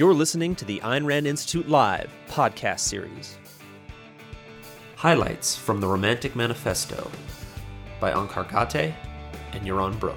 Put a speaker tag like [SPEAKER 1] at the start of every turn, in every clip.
[SPEAKER 1] You're listening to the Ayn Rand Institute Live podcast series. Highlights from the Romantic Manifesto by Onkar Ghate and Yaron Brook.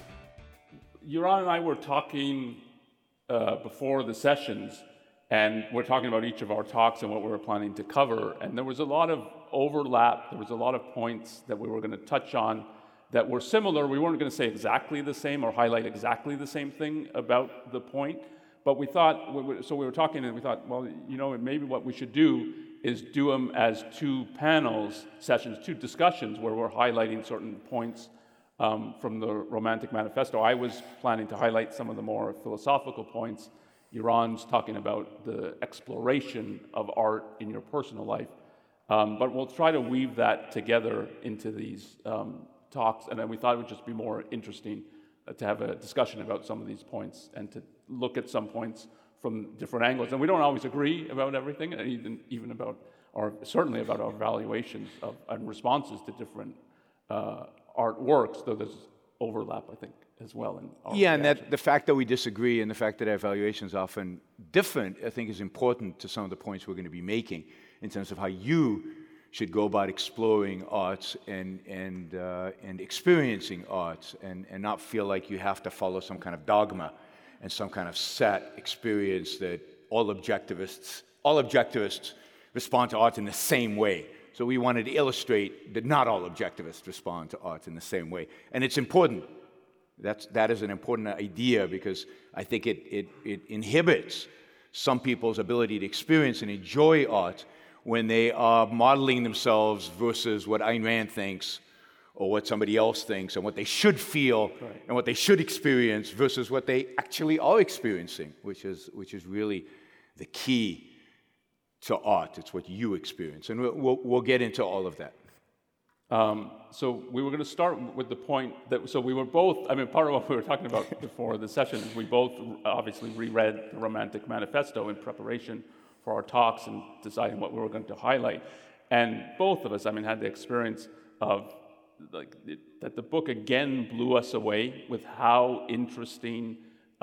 [SPEAKER 2] Yaron and I were talking before the sessions, and we're talking about each of our talks and what we were planning to cover, and there was a lot of overlap. There was a lot of points that we were going to touch on that were similar. We weren't going to say exactly the same or highlight exactly the same thing about the point, but we thought, so we were talking and we thought, well, you know, maybe what we should do is do them as two panels, sessions, two discussions where we're highlighting certain points from the Romantic Manifesto. I was planning to highlight some of the more philosophical points. Yaron's talking about the exploration of art in your personal life. But we'll try to weave that together into these talks, and then we thought it would just be more interesting to have a discussion about some of these points and to look at some points from different angles. And we don't always agree about everything, and even about certainly about our valuations of and responses to different artworks, though there's overlap, I think, as well.
[SPEAKER 3] And that the fact that we disagree and the fact that our valuations are often different, I think, is important to some of the points we're going to be making in terms of how you should go about exploring arts and experiencing arts, and not feel like you have to follow some kind of dogma and some kind of set experience that all objectivists respond to art in the same way. So we wanted to illustrate that not all objectivists respond to art in the same way. And it's important. That is an important idea, because I think it inhibits some people's ability to experience and enjoy art when they are modeling themselves versus what Ayn Rand thinks or what somebody else thinks, and what they should feel and what they should experience versus what they actually are experiencing, which is really the key to art. It's what you experience, and we'll get into all of that.
[SPEAKER 2] So we were going to start with the point that, so we were both, I mean, part of what we were talking about before the session is we both obviously reread the Romantic Manifesto in preparation for our talks and deciding what we were going to highlight. And both of us, I mean, had the experience of that the book again blew us away with how interesting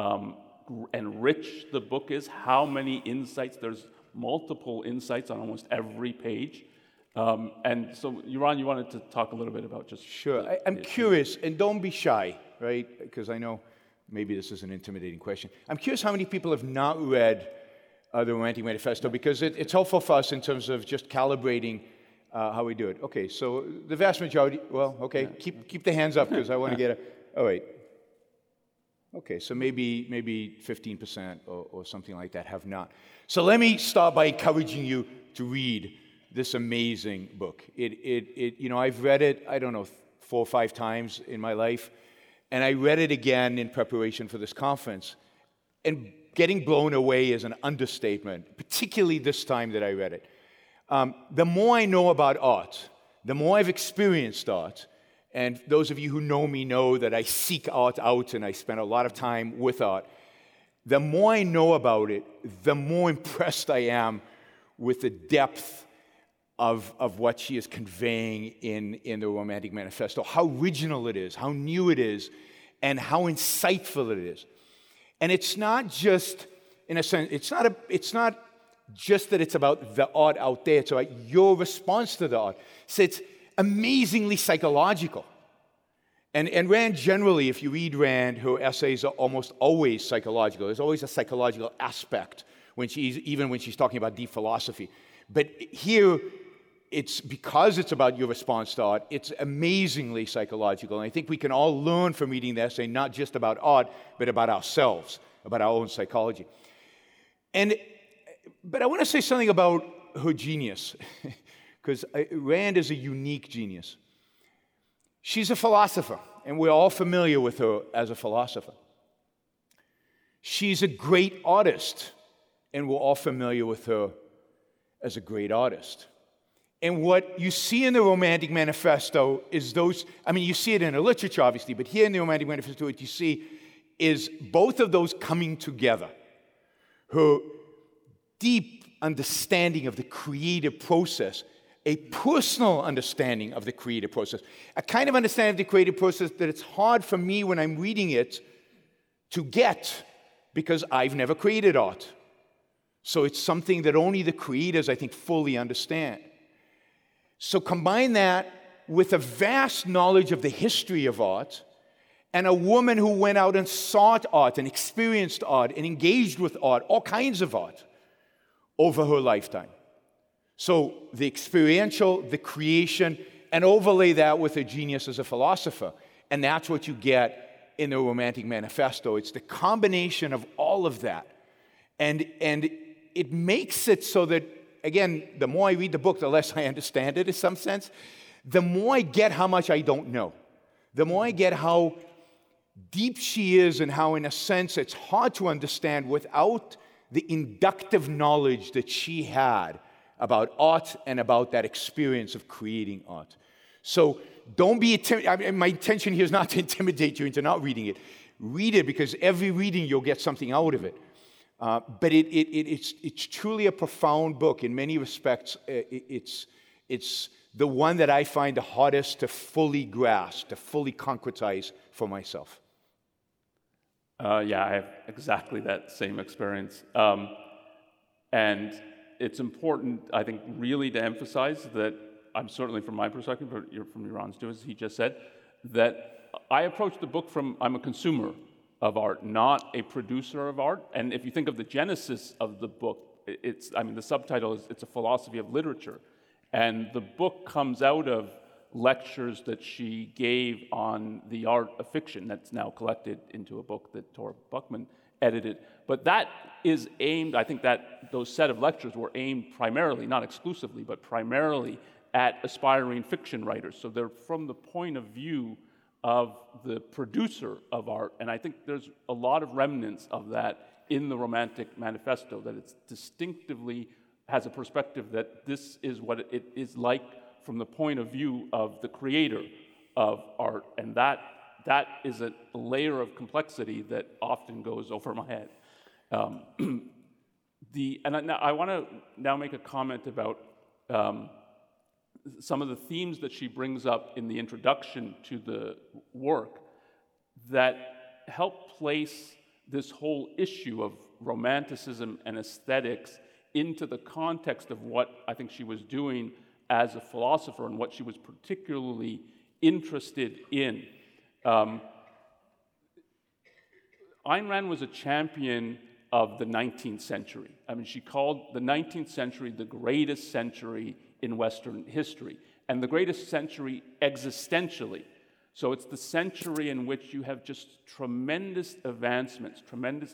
[SPEAKER 2] and rich the book is, how many insights. There's multiple insights on almost every page. And so, Yaron, you wanted to talk a little bit about just...
[SPEAKER 3] Sure. I'm curious, and don't be shy, right? Because I know maybe this is an intimidating question. I'm curious how many people have not read the Romantic Manifesto, because it's helpful for us in terms of just calibrating how we do it. Okay, so the vast majority, well, okay, keep the hands up, because I want to get all right. Okay, so maybe 15% or something like that have not. So let me start by encouraging you to read this amazing book. I've read it, I don't know, 4 or 5 times in my life, and I read it again in preparation for this conference, and getting blown away is an understatement, particularly this time that I read it. The more I know about art, the more I've experienced art, and those of you who know me know that I seek art out and I spend a lot of time with art, the more I know about it, the more impressed I am with the depth of what she is conveying in the Romantic Manifesto, how original it is, how new it is, and how insightful it is. And it's not just, in a sense, it's not just that it's about the art out there, it's about your response to the art. So it's amazingly psychological. And Rand generally, if you read Rand, her essays are almost always psychological. There's always a psychological aspect even when she's talking about deep philosophy. But here, it's because it's about your response to art, it's amazingly psychological. And I think we can all learn from reading the essay, not just about art, but about ourselves, about our own psychology. But I want to say something about her genius, because Rand is a unique genius. She's a philosopher, and we're all familiar with her as a philosopher. She's a great artist, and we're all familiar with her as a great artist. And what you see in the Romantic Manifesto is you see it in her literature, obviously, but here in the Romantic Manifesto, what you see is both of those coming together. Her deep understanding of the creative process, a personal understanding of the creative process, a kind of understanding of the creative process that it's hard for me when I'm reading it to get, because I've never created art. So it's something that only the creators, I think, fully understand. So combine that with a vast knowledge of the history of art, and a woman who went out and sought art and experienced art and engaged with art, all kinds of art, over her lifetime. So the experiential, the creation, and overlay that with her genius as a philosopher. And that's what you get in the Romantic Manifesto. It's the combination of all of that. And it makes it so that, again, the more I read the book, the less I understand it in some sense. The more I get how much I don't know. The more I get how deep she is and how, in a sense, it's hard to understand without the inductive knowledge that she had about art and about that experience of creating art. So don't be intimidated. My intention here is not to intimidate you into not reading it. Read it, because every reading you'll get something out of it. But it's truly a profound book. In many respects, it's the one that I find the hardest to fully grasp, to fully concretize for myself.
[SPEAKER 2] Yeah, I have exactly that same experience. And it's important, I think, really to emphasize that I'm certainly, from my perspective, but from Yaron's too, as he just said, that I approach the book from, I'm a consumer of art, not a producer of art. And if you think of the genesis of the book, the subtitle is, it's a philosophy of literature. And the book comes out of lectures that she gave on the art of fiction that's now collected into a book that Tor Buchman edited. But that is aimed, I think that those set of lectures were aimed primarily, not exclusively, but primarily at aspiring fiction writers. So they're from the point of view of the producer of art. And I think there's a lot of remnants of that in the Romantic Manifesto, that it's distinctively has a perspective that this is what it is like from the point of view of the creator of art. And that is a layer of complexity that often goes over my head. I want to now make a comment about some of the themes that she brings up in the introduction to the work that help place this whole issue of romanticism and aesthetics into the context of what I think she was doing as a philosopher and what she was particularly interested in. Ayn Rand was a champion of the 19th century. I mean, she called the 19th century the greatest century in Western history, and the greatest century existentially. So it's the century in which you have just tremendous advancements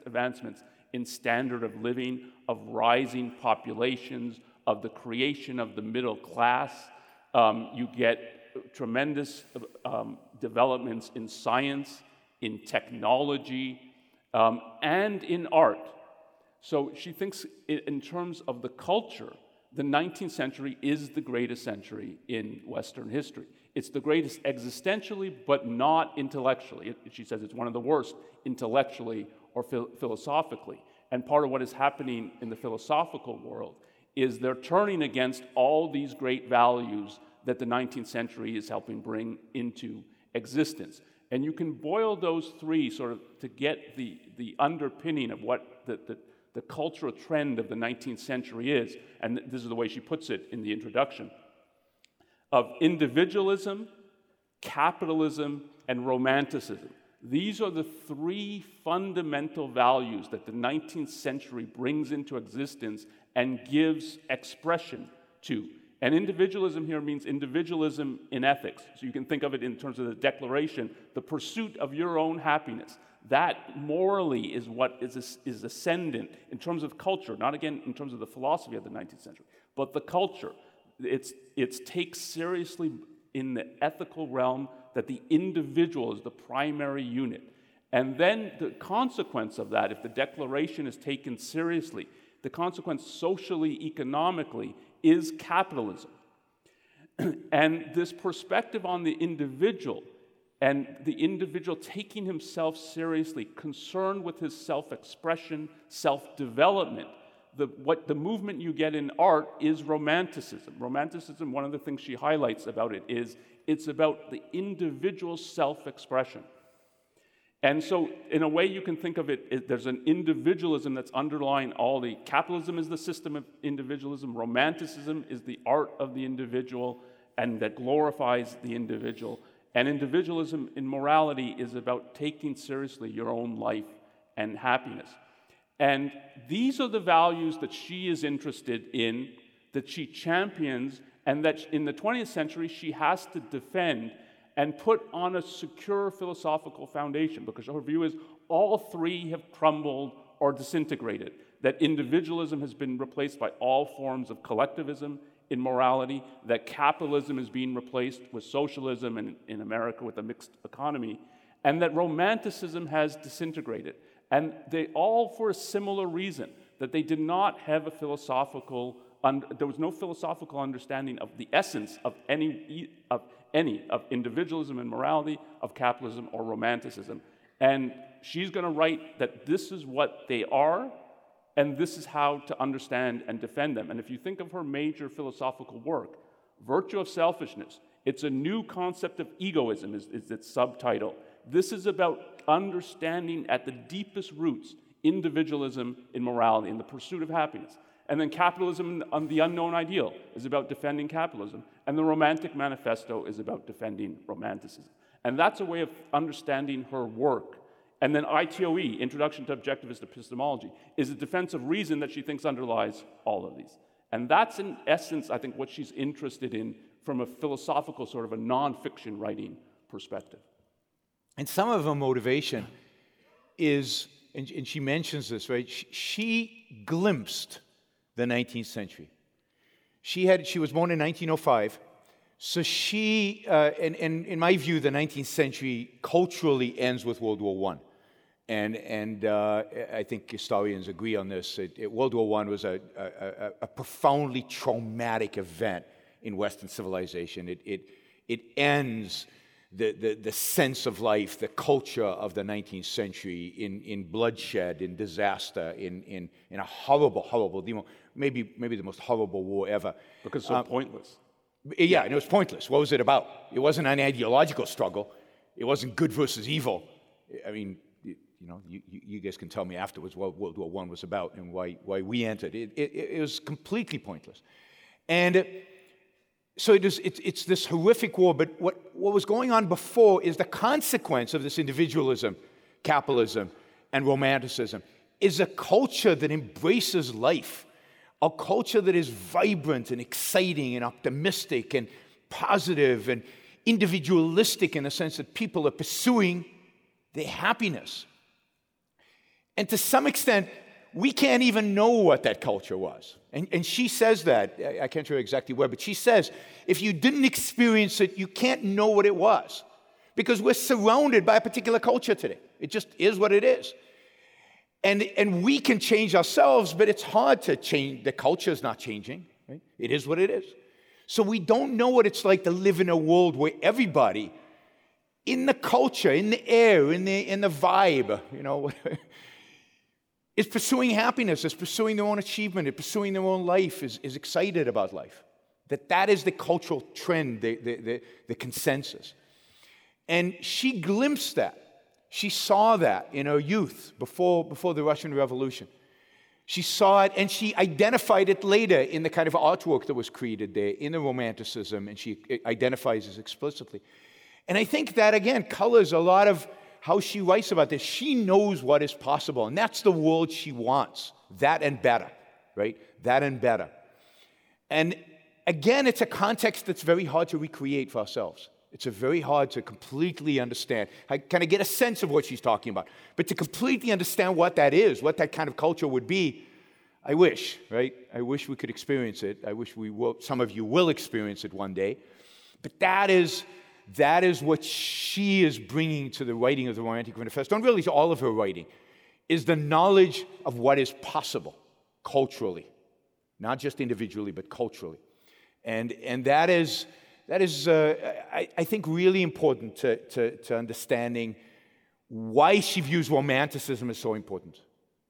[SPEAKER 2] in standard of living, of rising populations, of the creation of the middle class. You get tremendous developments in science, in technology, and in art. So she thinks in terms of the culture, the 19th century is the greatest century in Western history. It's the greatest existentially, but not intellectually. She says it's one of the worst intellectually or philosophically. And part of what is happening in the philosophical world is they're turning against all these great values that the 19th century is helping bring into existence. And you can boil those three sort of to get the underpinning of what the cultural trend of the 19th century is, and this is the way she puts it in the introduction, of individualism, capitalism, and romanticism. These are the three fundamental values that the 19th century brings into existence and gives expression to. And individualism here means individualism in ethics. So you can think of it in terms of the Declaration, the pursuit of your own happiness. That morally is what is ascendant in terms of culture, not again in terms of the philosophy of the 19th century, but the culture. It's takes seriously in the ethical realm that the individual is the primary unit. And then the consequence of that, if the Declaration is taken seriously, the consequence socially, economically, is capitalism. And this perspective on the individual and the individual taking himself seriously, concerned with his self-expression, self-development, what the movement you get in art is romanticism. Romanticism, one of the things she highlights about it is it's about the individual self-expression. And so, in a way, you can think of it, there's an individualism that's underlying all the, capitalism is the system of individualism, romanticism is the art of the individual, and that glorifies the individual. And individualism in morality is about taking seriously your own life and happiness. And these are the values that she is interested in, that she champions, and that in the 20th century she has to defend and put on a secure philosophical foundation, because her view is all three have crumbled or disintegrated, that individualism has been replaced by all forms of collectivism in morality, that capitalism is being replaced with socialism, and in America with a mixed economy, and that romanticism has disintegrated. And they all for a similar reason, that they did not have a philosophical, there was no philosophical understanding of the essence of any of individualism and morality, of capitalism or romanticism. And she's going to write that this is what they are, and this is how to understand and defend them. And if you think of her major philosophical work, Virtue of Selfishness, it's a new concept of egoism, is its subtitle. This is about understanding at the deepest roots individualism in morality, in the pursuit of happiness. And then Capitalism on the Unknown Ideal is about defending capitalism. And the Romantic Manifesto is about defending romanticism. And that's a way of understanding her work. And then ITOE, Introduction to Objectivist Epistemology, is a defense of reason that she thinks underlies all of these. And that's, in essence, I think, what she's interested in from a philosophical, sort of a nonfiction writing perspective.
[SPEAKER 3] And some of her motivation is, and she mentions this, right? She glimpsed the 19th century. She was born in 1905, so she, and in my view, the 19th century culturally ends with World War I. And I think historians agree on this. World War I was a profoundly traumatic event in Western civilization. It ends the sense of life, the culture of the 19th century in bloodshed, in disaster, in a horrible, maybe the most horrible war ever.
[SPEAKER 2] Because it's so pointless.
[SPEAKER 3] Yeah, and it was pointless. What was it about? It wasn't an ideological struggle. It wasn't good versus evil. I mean, you guys can tell me afterwards what World War I was about and why we entered. It was completely pointless. And so it's this horrific war, but what was going on before is the consequence of this individualism, capitalism, and romanticism, is a culture that embraces life, a culture that is vibrant and exciting and optimistic and positive and individualistic in the sense that people are pursuing their happiness. And to some extent, we can't even know what that culture was. And she says that, I can't remember exactly where, but she says, if you didn't experience it, you can't know what it was. Because we're surrounded by a particular culture today. It just is what it is. And we can change ourselves, but it's hard to change. The culture is not changing. Right? It is what it is. So we don't know what it's like to live in a world where everybody, in the culture, in the air, in the vibe, is pursuing happiness, is pursuing their own achievement, is pursuing their own life, is excited about life. That is the cultural trend, the consensus. And she glimpsed that. She saw that in her youth, before the Russian Revolution. She saw it, and she identified it later in the kind of artwork that was created there, in the Romanticism, and she identifies it explicitly. And I think that, again, colors a lot of how she writes about this. She knows what is possible, and that's the world she wants. That and better, right? That and better. And again, it's a context that's very hard to recreate for ourselves. It's very hard to completely understand. I kind of get a sense of what she's talking about. But to completely understand what that is, what that kind of culture would be, I wish, right? I wish we could experience it. I wish some of you will experience it one day. But that is what she is bringing to the writing of the Romantic Manifesto, and really to all of her writing, is the knowledge of what is possible culturally, not just individually, but culturally. And that is, I think, really important to understanding why she views Romanticism as so important.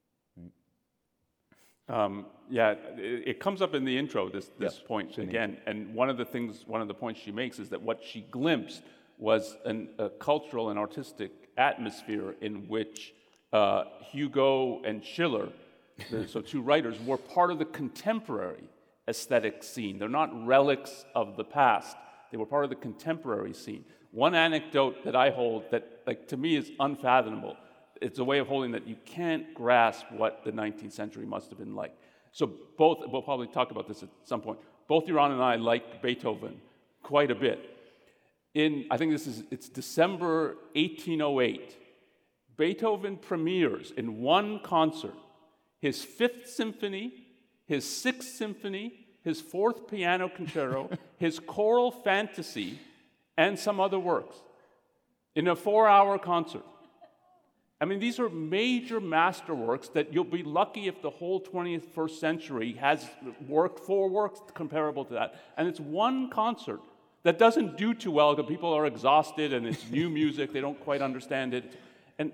[SPEAKER 2] It comes up in the intro, this point again. And one of the points she makes is that what she glimpsed was a cultural and artistic atmosphere in which Hugo and Schiller, so two writers, were part of the contemporary aesthetic scene. They're not relics of the past. They were part of the contemporary scene. One anecdote that I hold that, like, to me is unfathomable. It's a way of holding that you can't grasp what the 19th century must have been like. So both, we'll probably talk about this at some point, both Yaron and I like Beethoven quite a bit. I think it's December 1808, Beethoven premieres in one concert his Fifth Symphony, his Sixth Symphony, his Fourth Piano Concerto, his Choral Fantasy, and some other works in a 4-hour concert. I mean, these are major masterworks that you'll be lucky if the whole 21st century has four works comparable to that. And it's one concert that doesn't do too well because people are exhausted and it's new music, they don't quite understand it. And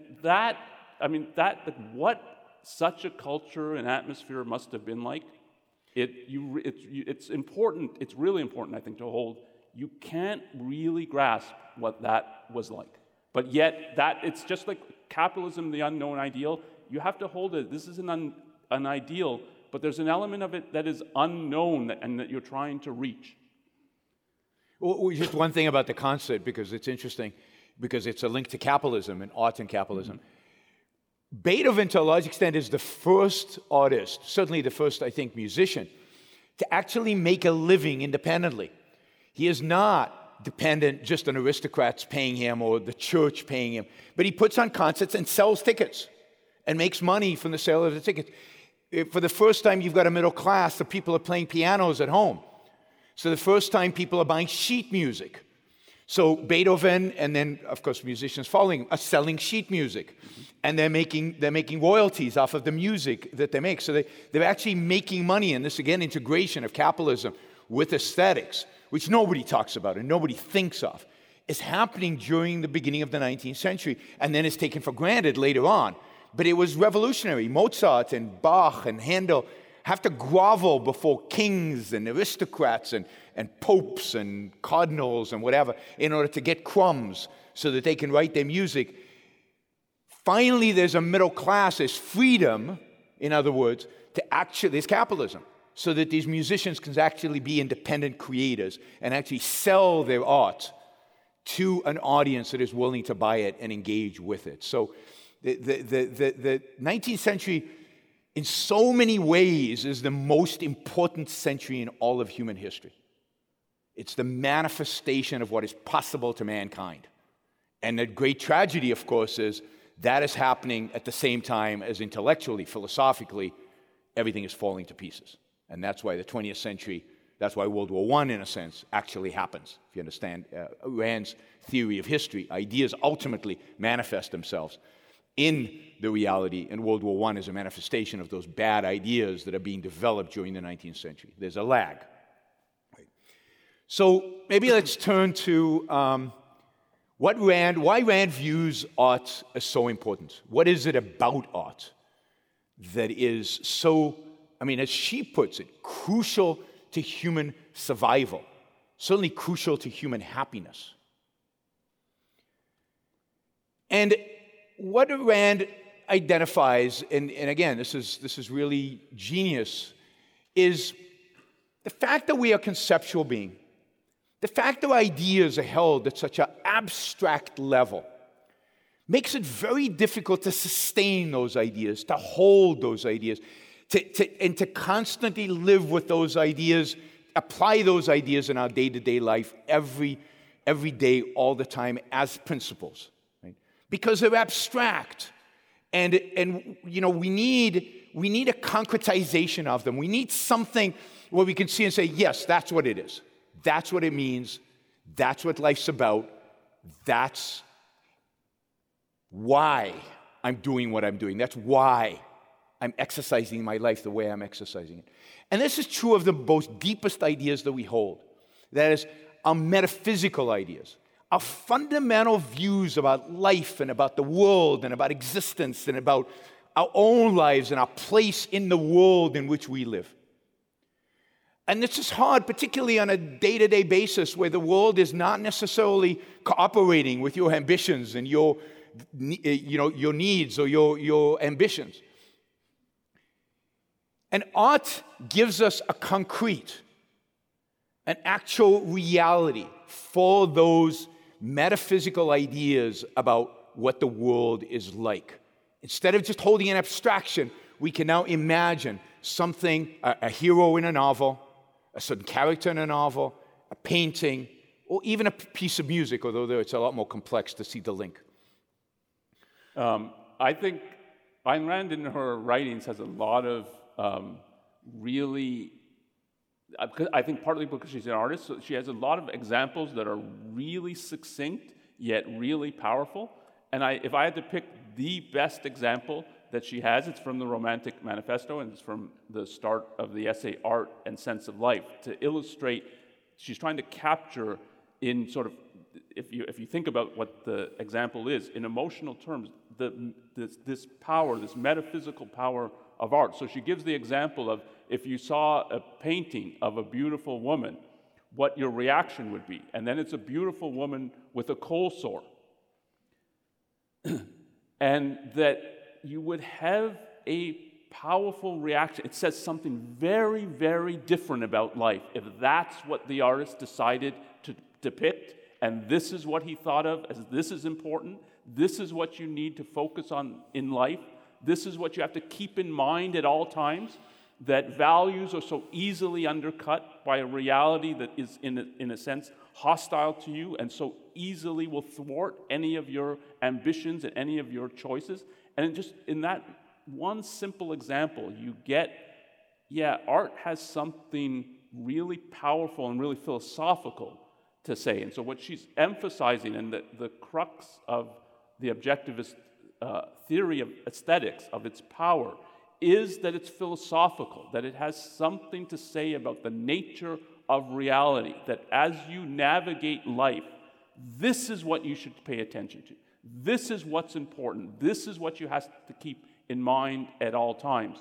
[SPEAKER 2] what such a culture and atmosphere must have been like, it's important, it's really important, I think, to hold. You can't really grasp what that was like. But yet, it's just like capitalism, the unknown ideal. You have to hold it. This is an ideal, but there's an element of it that is unknown and that you're trying to reach.
[SPEAKER 3] Well, just one thing about the concert, because it's interesting, because it's a link to capitalism and art and capitalism. Mm-hmm. Beethoven, to a large extent, is the first artist, certainly the first, I think, musician, to actually make a living independently. He is not dependent just on aristocrats paying him or the church paying him, but he puts on concerts and sells tickets and makes money from the sale of the tickets. For the first time, you've got a middle class, the people are playing pianos at home. So the first time, people are buying sheet music. So Beethoven, and then, of course, musicians following, are selling sheet music. And they're making royalties off of the music that they make. So they're actually making money, and this, again, integration of capitalism with aesthetics, which nobody talks about and nobody thinks of, is happening during the beginning of the 19th century, and then is taken for granted later on. But it was revolutionary. Mozart and Bach and Handel have to grovel before kings and aristocrats and popes and cardinals and whatever in order to get crumbs so that they can write their music. Finally, there's a middle class, there's freedom, in other words, there's capitalism, so that these musicians can actually be independent creators and actually sell their art to an audience that is willing to buy it and engage with it. So the 19th century, in so many ways, is the most important century in all of human history. It's the manifestation of what is possible to mankind. And the great tragedy, of course, is that is happening at the same time as intellectually, philosophically, everything is falling to pieces. And that's why the 20th century, that's why World War I, in a sense, actually happens. If you understand Rand's theory of history, ideas ultimately manifest themselves in the reality, and World War I is a manifestation of those bad ideas that are being developed during the 19th century. There's a lag. Right. So maybe let's turn to why Rand views art as so important. What is it about art that is so, as she puts it, crucial to human survival, certainly crucial to human happiness? And what Rand identifies, and again, this is really genius, is the fact that we are conceptual beings, the fact that ideas are held at such an abstract level makes it very difficult to sustain those ideas, to hold those ideas, and to constantly live with those ideas, apply those ideas in our day-to-day life every day, all the time, as principles, right? Because they're abstract, and we need a concretization of them. We need something where we can see and say, yes, that's what it is. That's what it means. That's what life's about. That's why I'm doing what I'm doing. That's why I'm exercising my life the way I'm exercising it. And this is true of the most deepest ideas that we hold. That is, our metaphysical ideas, our fundamental views about life and about the world and about existence and about our own lives and our place in the world in which we live. And this is hard, particularly on a day-to-day basis where the world is not necessarily cooperating with your ambitions and your your needs or your ambitions. And art gives us a concrete, an actual reality for those metaphysical ideas about what the world is like. Instead of just holding an abstraction, we can now imagine something, a hero in a novel, a certain character in a novel, a painting, or even a piece of music, although it's a lot more complex to see the link.
[SPEAKER 2] I think Ayn Rand in her writings has a lot of I think partly because she's an artist, so she has a lot of examples that are really succinct, yet really powerful. And if I had to pick the best example that she has, it's from the Romantic Manifesto, and it's from the start of the essay Art and Sense of Life, to illustrate, she's trying to capture in sort of, if you think about what the example is, in emotional terms, this power, this metaphysical power of art. So she gives the example of if you saw a painting of a beautiful woman, what your reaction would be. And then it's a beautiful woman with a cold sore. And that you would have a powerful reaction. It says something very, very different about life if that's what the artist decided to depict, and this is what he thought of as this is important, this is what you need to focus on in life, this is what you have to keep in mind at all times, that values are so easily undercut by a reality that is, in a sense, hostile to you and so easily will thwart any of your ambitions and any of your choices. And just in that one simple example, you get, art has something really powerful and really philosophical to say. And so what she's emphasizing, and the crux of the objectivist theory of aesthetics, of its power, is that it's philosophical, that it has something to say about the nature of reality, that as you navigate life, this is what you should pay attention to. This is what's important. This is what you have to keep in mind at all times.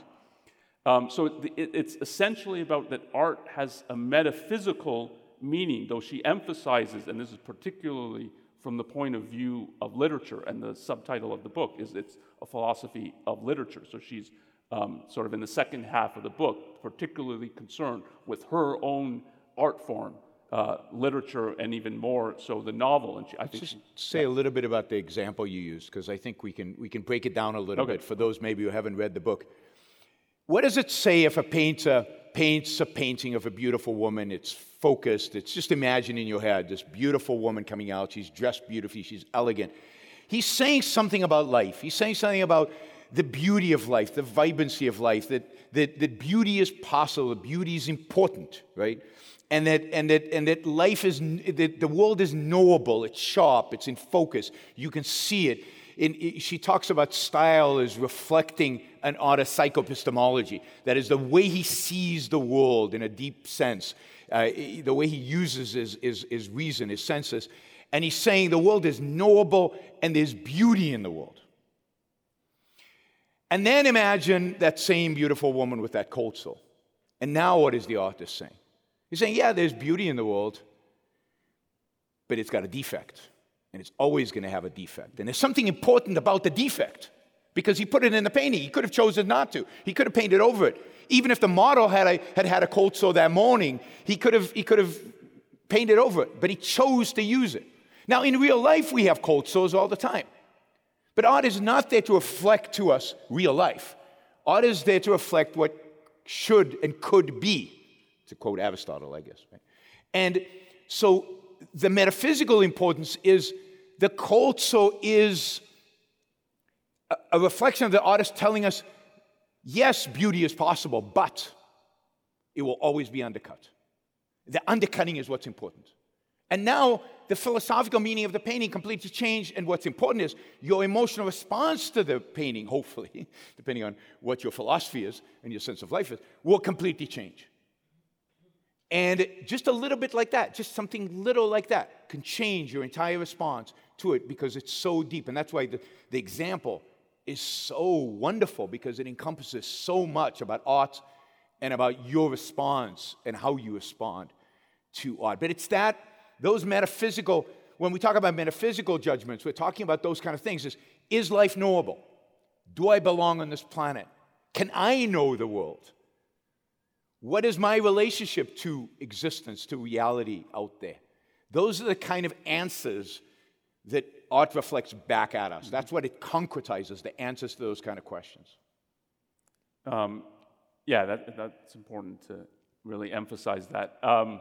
[SPEAKER 2] It's essentially about that art has a metaphysical meaning, though she emphasizes, and this is particularly from the point of view of literature, and the subtitle of the book is it's a philosophy of literature. So she's sort of in the second half of the book, particularly concerned with her own art form, literature, and even more so the novel. And I think
[SPEAKER 3] say a little bit about the example you used, because I think we can break it down a little bit for those maybe who haven't read the book. What does it say if a painter paints a painting of a beautiful woman? It's focused. It's just imagine in your head this beautiful woman coming out. She's dressed beautifully. She's elegant. He's saying something about life. He's saying something about the beauty of life, the vibrancy of life, that beauty is possible, that beauty is important, right? And that life is, that the world is knowable, it's sharp, it's in focus. You can see it. She talks about style as reflecting an artist's psychoepistemology. That is the way he sees the world in a deep sense, the way he uses his reason, his senses. And he's saying the world is knowable and there's beauty in the world. And then imagine that same beautiful woman with that cold sore. And now what is the artist saying? He's saying, there's beauty in the world, but it's got a defect. And it's always going to have a defect. And there's something important about the defect, because he put it in the painting. He could have chosen not to. He could have painted over it. Even if the model had a cold sore that morning, he could have painted over it. But he chose to use it. Now, in real life, we have cold sores all the time. But art is not there to reflect to us real life. Art is there to reflect what should and could be, to quote Aristotle, I guess. Right? And so the metaphysical importance is the cold sore is a reflection of the artist telling us, yes, beauty is possible, but it will always be undercut. The undercutting is what's important. And now the philosophical meaning of the painting completely changed, and what's important is your emotional response to the painting, hopefully, depending on what your philosophy is and your sense of life is, will completely change. And just a little bit like that, just something little like that, can change your entire response to it because it's so deep. And that's why the example is so wonderful, because it encompasses so much about art and about your response and how you respond to art. But it's those metaphysical, when we talk about metaphysical judgments, we're talking about those kind of things. Is life knowable? Do I belong on this planet? Can I know the world? What is my relationship to existence, to reality out there? Those are the kind of answers that art reflects back at us. That's what it concretizes, the answers to those kind of questions.
[SPEAKER 2] That's important to really emphasize that.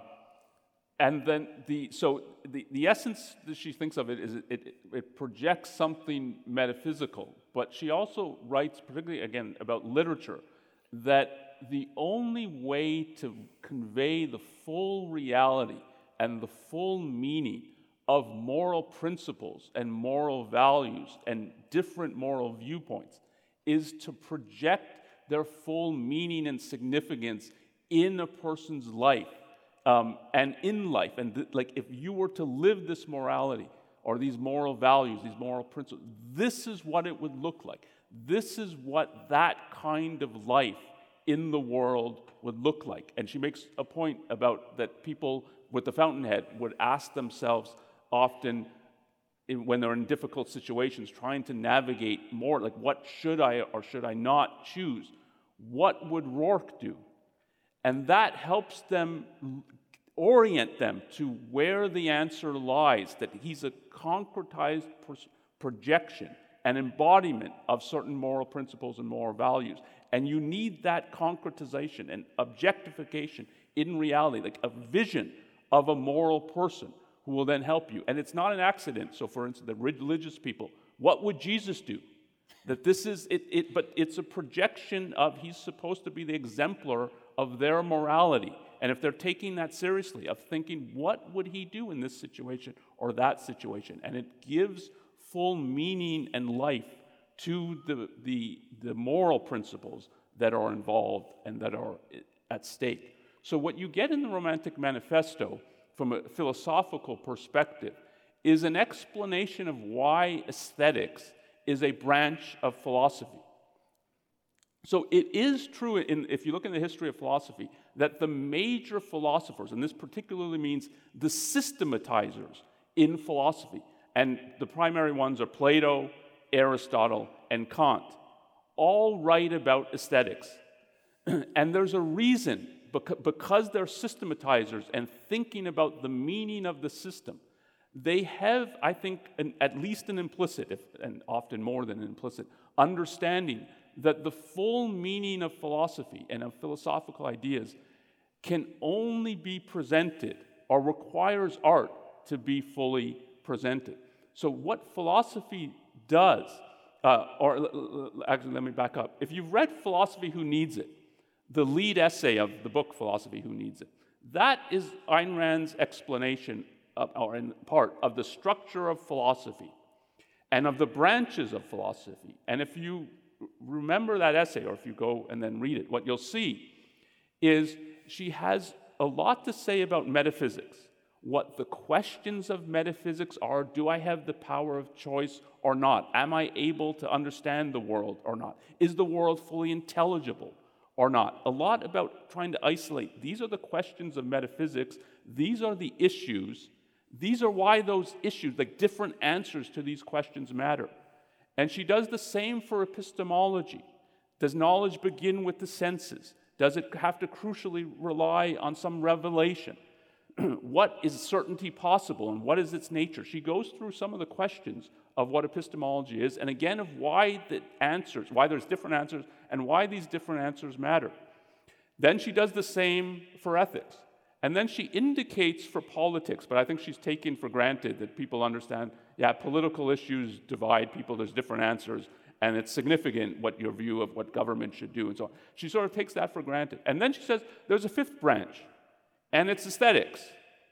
[SPEAKER 2] And then the essence that she thinks of it is it projects something metaphysical, but she also writes, particularly again about literature, that the only way to convey the full reality and the full meaning of moral principles and moral values and different moral viewpoints is to project their full meaning and significance in a person's life. And in life, and if you were to live this morality or these moral values, these moral principles, this is what it would look like. This is what that kind of life in the world would look like. And she makes a point about that people with the fountainhead would ask themselves often when they're in difficult situations, trying to navigate more, like what should I or should I not choose? What would Rourke do? And that helps them orient them to where the answer lies, that he's a concretized projection, an embodiment of certain moral principles and moral values. And you need that concretization and objectification in reality, like a vision of a moral person who will then help you. And it's not an accident. So for instance, the religious people, what would Jesus do? That this is it, but it's a projection of he's supposed to be the exemplar of their morality. And if they're taking that seriously, of thinking, what would he do in this situation or that situation? And it gives full meaning and life to the moral principles that are involved and that are at stake. So what you get in the Romantic Manifesto from a philosophical perspective is an explanation of why aesthetics is a branch of philosophy. So it is true, if you look in the history of philosophy, that the major philosophers, and this particularly means the systematizers in philosophy, and the primary ones are Plato, Aristotle, and Kant, all write about aesthetics. And there's a reason, because they're systematizers and thinking about the meaning of the system, they have, I think, at least an implicit, and often more than an implicit, understanding that the full meaning of philosophy and of philosophical ideas can only be presented or requires art to be fully presented. So what philosophy does, actually let me back up. If you've read Philosophy Who Needs It, the lead essay of the book Philosophy Who Needs It, that is Ayn Rand's explanation or in part of the structure of philosophy and of the branches of philosophy. And if you remember that essay, or if you go and then read it, what you'll see is she has a lot to say about metaphysics, what the questions of metaphysics are. Do I have the power of choice or not? Am I able to understand the world or not? Is the world fully intelligible or not? A lot about trying to isolate. These are the questions of metaphysics. These are the issues. These are why those issues, like different answers to these questions, matter. And she does the same for epistemology. Does knowledge begin with the senses? Does it have to crucially rely on some revelation? What is certainty possible, and what is its nature? She goes through some of the questions of what epistemology is, and again of why the answers, why there's different answers, and why these different answers matter. Then she does the same for ethics. And then she indicates for politics, but I think she's taken for granted that people understand, political issues divide people, there's different answers, and it's significant what your view of what government should do, and so on. She sort of takes that for granted. And then she says there's a fifth branch, and it's aesthetics.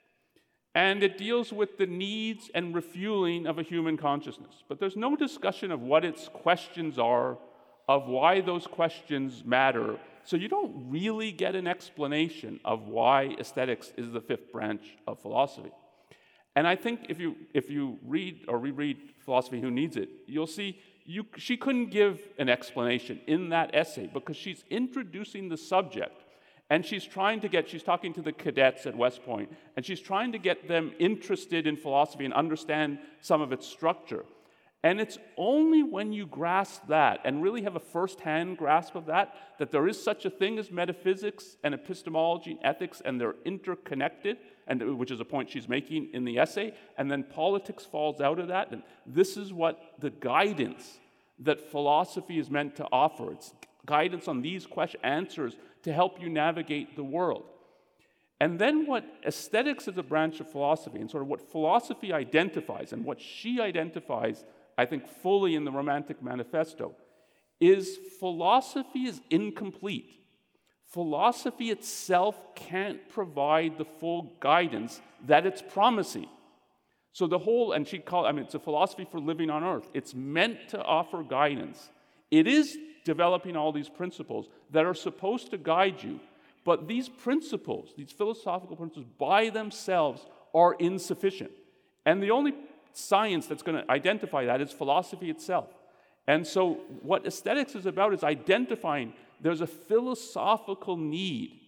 [SPEAKER 2] And it deals with the needs and refueling of a human consciousness. But there's no discussion of what its questions are, of why those questions matter. So you don't really get an explanation of why aesthetics is the fifth branch of philosophy. And I think if you read or reread Philosophy Who Needs It, you'll see she couldn't give an explanation in that essay because she's introducing the subject And she's talking to the cadets at West Point, and she's trying to get them interested in philosophy and understand some of its structure. And it's only when you grasp that and really have a first-hand grasp of that there is such a thing as metaphysics and epistemology and ethics, and they're interconnected, and which is a point she's making in the essay, and then politics falls out of that. And this is what the guidance that philosophy is meant to offer. It's guidance on these answers to help you navigate the world. And then what aesthetics is a branch of philosophy, and sort of what philosophy identifies, and what she identifies, I think, fully in the Romantic Manifesto, is philosophy is incomplete. Philosophy itself can't provide the full guidance that it's promising. So it's a philosophy for living on earth. It's meant to offer guidance. It is developing all these principles that are supposed to guide you, but these principles, these philosophical principles by themselves are insufficient. And the only science that's going to identify that is philosophy itself. And so what aesthetics is about is identifying there's a philosophical need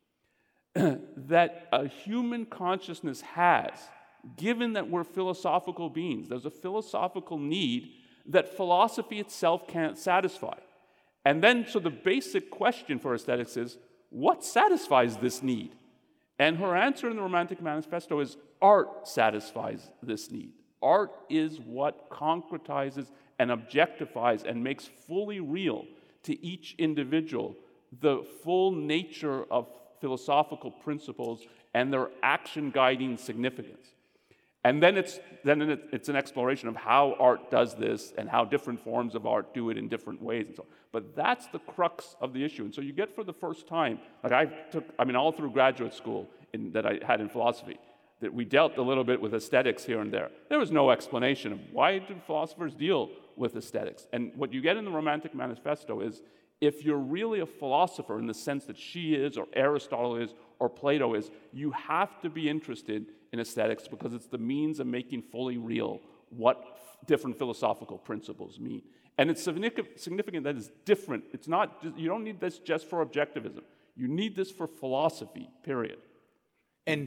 [SPEAKER 2] that a human consciousness has, given that we're philosophical beings. There's a philosophical need that philosophy itself can't satisfy. And then, so the basic question for aesthetics is, what satisfies this need? And her answer in the Romantic Manifesto is, art satisfies this need. Art is what concretizes and objectifies and makes fully real to each individual the full nature of philosophical principles and their action-guiding significance. And then it's an exploration of how art does this and how different forms of art do it in different ways and so on. But that's the crux of the issue. And so you get for the first time, all through graduate school that I had in philosophy, that we dealt a little bit with aesthetics here and there. There was no explanation of why do philosophers deal with aesthetics. And what you get in the Romantic Manifesto is, if you're really a philosopher in the sense that she is, or Aristotle is, or Plato is, you have to be interested in aesthetics because it's the means of making fully real what different philosophical principles mean. And it's significant that it's different. It's not, you don't need this just for objectivism. You need this for philosophy, period.
[SPEAKER 3] And,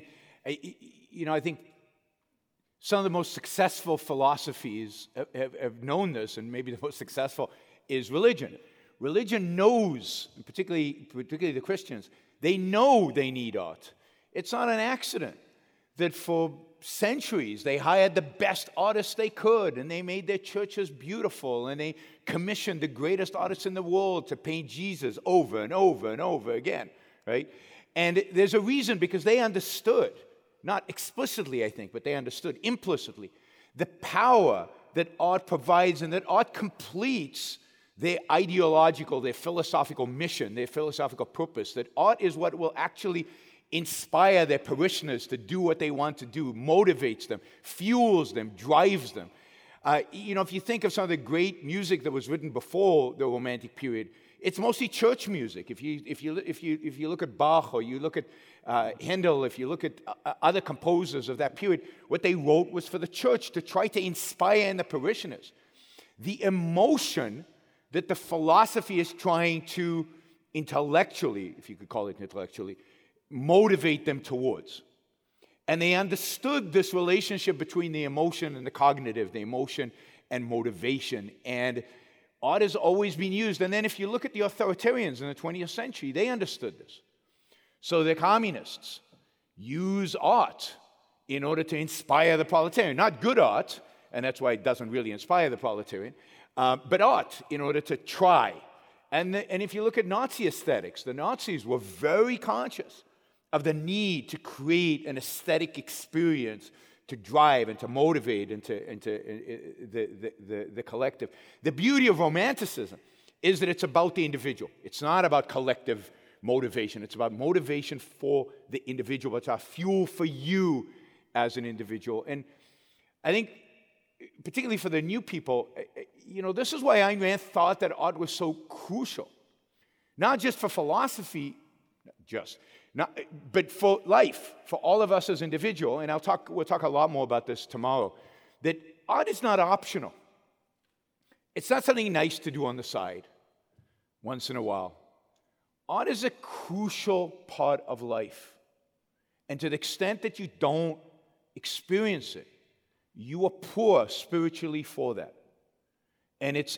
[SPEAKER 3] I think some of the most successful philosophies have known this, and maybe the most successful is religion. Religion knows, particularly the Christians, they know they need art. It's not an accident that for centuries they hired the best artists they could, and they made their churches beautiful, and they commissioned the greatest artists in the world to paint Jesus over and over and over again, right? And there's a reason, because they understood, not explicitly, I think, but they understood implicitly, the power that art provides and that art completes their ideological, their philosophical mission, their philosophical purpose, that art is what will actually inspire their parishioners to do what they want to do, motivates them, fuels them, drives them. If you think of some of the great music that was written before the Romantic period, it's mostly church music. If you look at Bach, or you look at Handel, if you look at other composers of that period, what they wrote was for the church to try to inspire in the parishioners the emotion that the philosophy is trying to intellectually, if you could call it intellectually, motivate them towards. And they understood this relationship between the emotion and the cognitive, the emotion and motivation. And art has always been used. And then if you look at the authoritarians in the 20th century, they understood this. So the communists use art in order to inspire the proletarian. Not good art, and that's why it doesn't really inspire the proletarian, but art in order to try. And if you look at Nazi aesthetics, the Nazis were very conscious of the need to create an aesthetic experience to drive and to motivate and the collective. The beauty of Romanticism is that it's about the individual. It's not about collective motivation. It's about motivation for the individual. It's a fuel for you as an individual. And I think, particularly for the new people, this is why Ayn Rand thought that art was so crucial. Not just for philosophy, but for life, for all of us as individuals. And we'll talk a lot more about this tomorrow. That art is not optional. It's not something nice to do on the side once in a while. art is a crucial part of life. And to the extent that you don't experience it, you are poor spiritually for that. And it's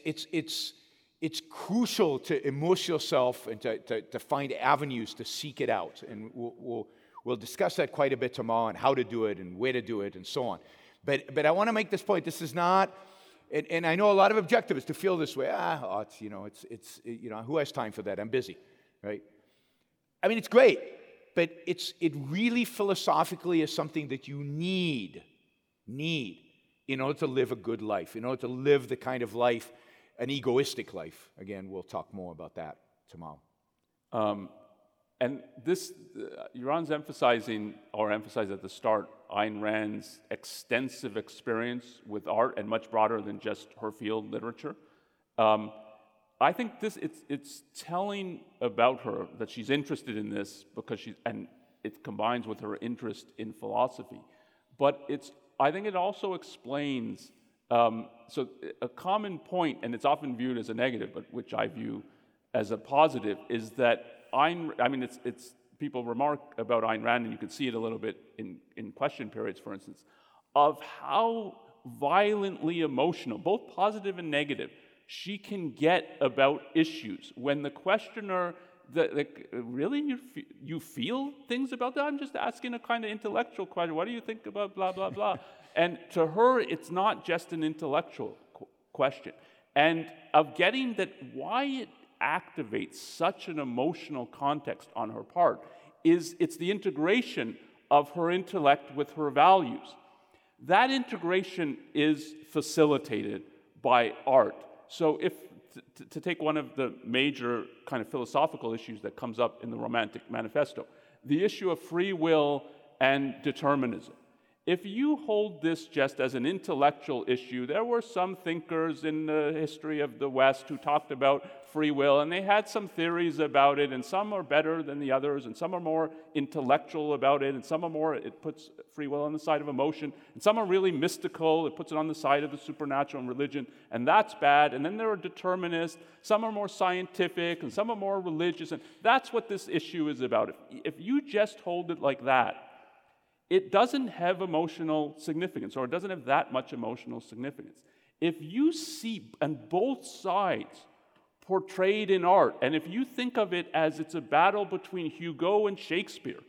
[SPEAKER 3] crucial to immerse yourself and to find avenues to seek it out. And we'll discuss that quite a bit tomorrow, and how to do it and where to do it and so on. But I want to make this point. This is not, and I know a lot of objectivists to feel this way. Art, who has time for that? I'm busy, right? I mean, it's great, but it really philosophically is something that you need in order to live a good life, in order to live the kind of life, an egoistic life. Again, we'll talk more about that tomorrow.
[SPEAKER 2] And this, Yaron's emphasized at the start Ayn Rand's extensive experience with art, and much broader than just her field, literature. I think it's telling about her that she's interested in this because and it combines with her interest in philosophy. But I think it also explains, so a common point, and it's often viewed as a negative, but which I view as a positive, is that it's people remark about Ayn Rand, and you can see it a little bit in question periods, for instance, of how violently emotional, both positive and negative, she can get about issues. When the questioner, really, you feel things about that? I'm just asking a kind of intellectual question. What do you think about blah, blah, blah? And to her, it's not just an intellectual question. And of getting that why it activates such an emotional context on her part it's the integration of her intellect with her values. That integration is facilitated by art. So to take one of the major kind of philosophical issues that comes up in the Romantic Manifesto, the issue of free will and determinism. If you hold this just as an intellectual issue, there were some thinkers in the history of the West who talked about free will, and they had some theories about it, and some are better than the others, and some are more intellectual about it, and some are more, it puts free will on the side of emotion, and some are really mystical, it puts it on the side of the supernatural and religion, and that's bad. And then there are determinists, some are more scientific, and some are more religious, and that's what this issue is about. If you just hold it like that, it doesn't have emotional significance, or it doesn't have that much emotional significance. If you see on both sides portrayed in art, and if you think of it as it's a battle between Hugo and Shakespeare,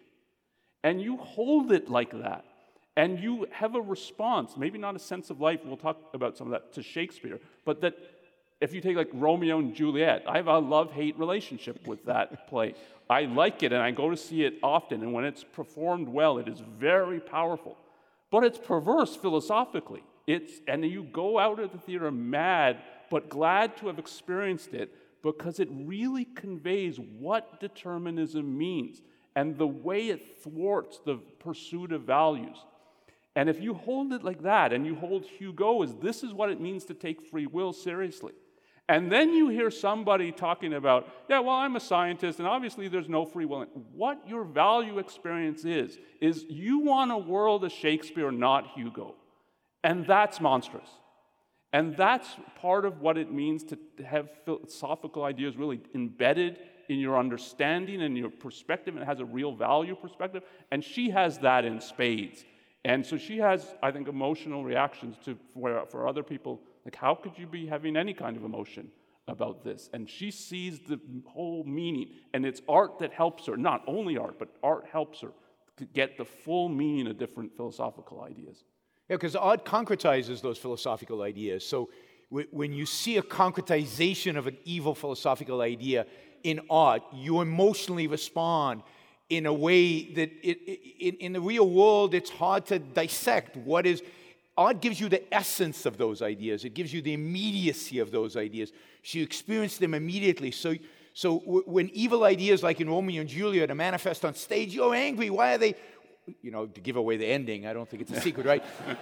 [SPEAKER 2] and you hold it like that, and you have a response, maybe not a sense of life, we'll talk about some of that, to Shakespeare, but that if you take like Romeo and Juliet, I have a love-hate relationship with that play. I like it, and I go to see it often, and when it's performed well, it is very powerful. But it's perverse philosophically. And you go out of the theater mad, but glad to have experienced it, because it really conveys what determinism means and the way it thwarts the pursuit of values. And if you hold it like that, and you hold Hugo as this is what it means to take free will seriously, and then you hear somebody talking about, yeah, well, I'm a scientist, and obviously there's no free will. What your value experience is you want a world of Shakespeare, not Hugo. And that's monstrous. And that's part of what it means to have philosophical ideas really embedded in your understanding and your perspective, and it has a real value perspective. And she has that in spades. And so she has, I think, emotional reactions for other people. Like, how could you be having any kind of emotion about this? And she sees the whole meaning. And it's art that helps her, not only art, but art helps her to get the full meaning of different philosophical ideas.
[SPEAKER 3] Yeah, because art concretizes those philosophical ideas. So when you see a concretization of an evil philosophical idea in art, you emotionally respond in a way that in the real world, it's hard to dissect. Art gives you the essence of those ideas. It gives you the immediacy of those ideas. So you experience them immediately. So when evil ideas like in Romeo and Juliet are manifest on stage, you're angry. Why are they, to give away the ending, I don't think it's a secret, right?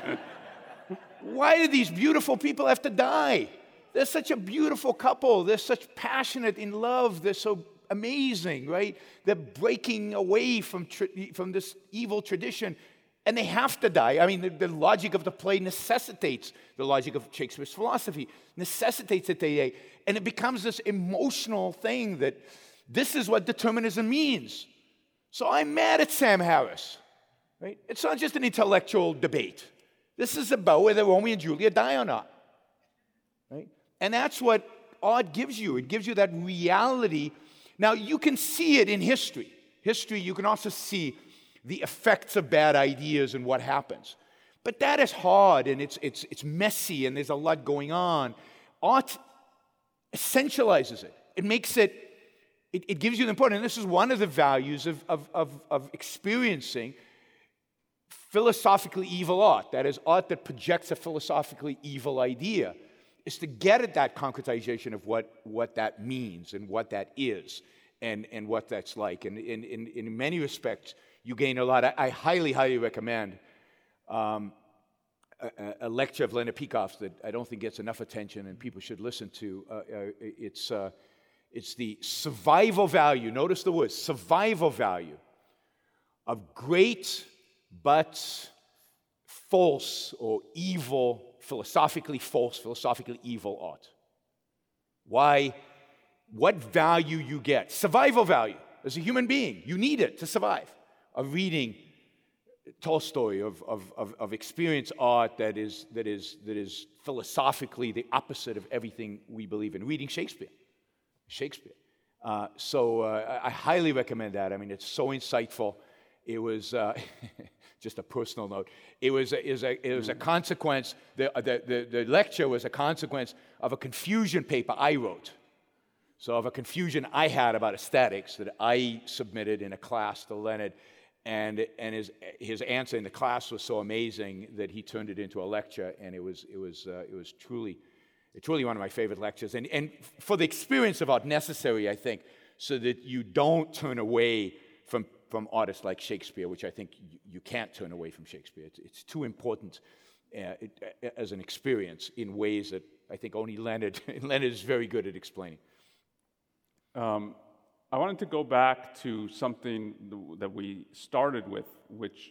[SPEAKER 3] Why do these beautiful people have to die? They're such a beautiful couple. They're such passionate in love. They're so amazing, right? They're breaking away from this evil tradition, and they have to die. I mean, the logic of the play necessitates, the logic of Shakespeare's philosophy necessitates that they die. And it becomes this emotional thing that This is what determinism means. So I'm mad at Sam Harris. Right? It's not just an intellectual debate. This is about whether Romeo and Juliet die or not. Right? And that's what art gives you. It gives you that reality. Now, you can see it in history. History, you can also see the effects of bad ideas and what happens. But that is hard, and it's messy, and there's a lot going on. Art essentializes it. It makes it gives you the important, and this is one of the values of experiencing philosophically evil art. That is, art that projects a philosophically evil idea, is to get at that concretization of what that means and what that is and what that's like. And in many respects, you gain a lot. I highly, highly recommend a lecture of Leonard Peikoff's that I don't think gets enough attention and people should listen to. It's the survival value, notice the word, survival value of great but false or evil, philosophically false, philosophically evil art. Why? What value you get. Survival value. As a human being, you need it to survive. Of reading Tolstoy, of experience art that is philosophically the opposite of everything we believe in. Reading Shakespeare. So I highly recommend that. I mean, it's so insightful. It was just a personal note. It was a consequence. The lecture was a consequence of a confusion paper I wrote. So of a confusion I had about aesthetics that I submitted in a class to Leonard, and his answer in the class was so amazing that he turned it into a lecture, and it was truly one of my favorite lectures, and for the experience of art necessary, I think, so that you don't turn away from artists like Shakespeare, which I think you can't turn away from Shakespeare. It's too important as an experience in ways that I think only Leonard is very good at explaining.
[SPEAKER 2] I wanted to go back to something that we started with, which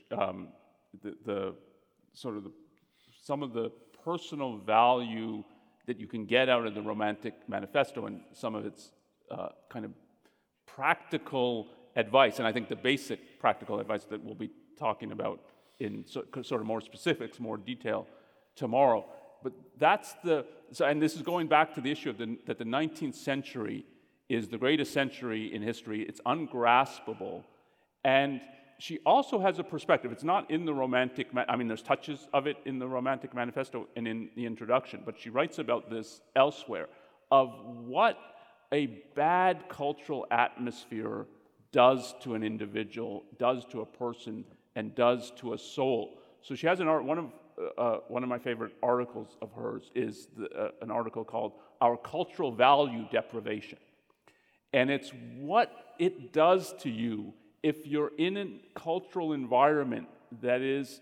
[SPEAKER 2] some of the personal value that you can get out of the Romantic Manifesto and some of its kind of practical advice, and I think the basic practical advice that we'll be talking about in sort of more specifics, more detail tomorrow. But and this is going back to the issue of that the 19th century is the greatest century in history. It's ungraspable, and she also has a perspective. It's not in the Romantic, there's touches of it in the Romantic Manifesto and in the introduction, but she writes about this elsewhere, of what a bad cultural atmosphere does to an individual, does to a person, and does to a soul. So she has one of my favorite articles of hers is an article called "Our Cultural Value Deprivation," and it's what it does to you if you're in a cultural environment that is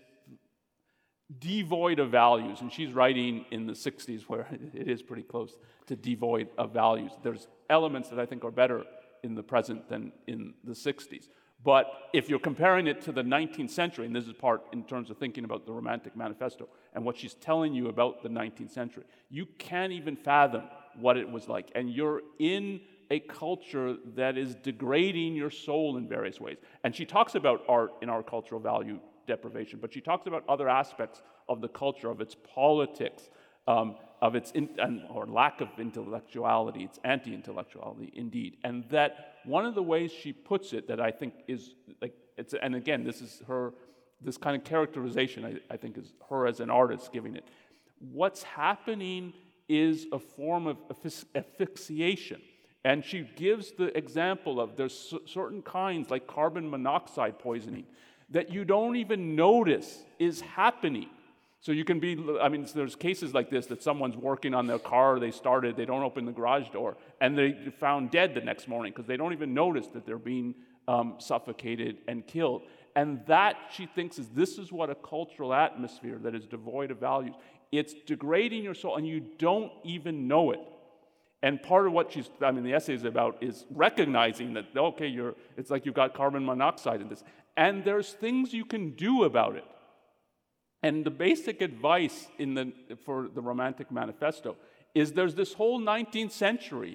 [SPEAKER 2] devoid of values. And she's writing in the 60s where it is pretty close to devoid of values. There's elements that I think are better in the present than in the 60s. But if you're comparing it to the 19th century, and this is part in terms of thinking about the Romantic Manifesto and what she's telling you about the 19th century, you can't even fathom what it was like. And you're in a culture that is degrading your soul in various ways. And she talks about art in Our Cultural Value Deprivation, but she talks about other aspects of the culture, of its politics, of its or lack of intellectuality, its anti-intellectuality, indeed. And that one of the ways she puts it that I think is like and again, this kind of characterization I think is her as an artist giving it. What's happening is a form of asphyxiation. And she gives the example of there's certain kinds, like carbon monoxide poisoning, that you don't even notice is happening. So you can there's cases like this that someone's working on their car, they don't open the garage door, and they're found dead the next morning because they don't even notice that they're being suffocated and killed. And that, she thinks, this is what a cultural atmosphere that is devoid of values. It's degrading your soul, and you don't even know it. And part of what the essay is about is recognizing that, okay, it's like you've got carbon monoxide in this. And there's things you can do about it. And the basic advice for the Romantic Manifesto is there's this whole 19th century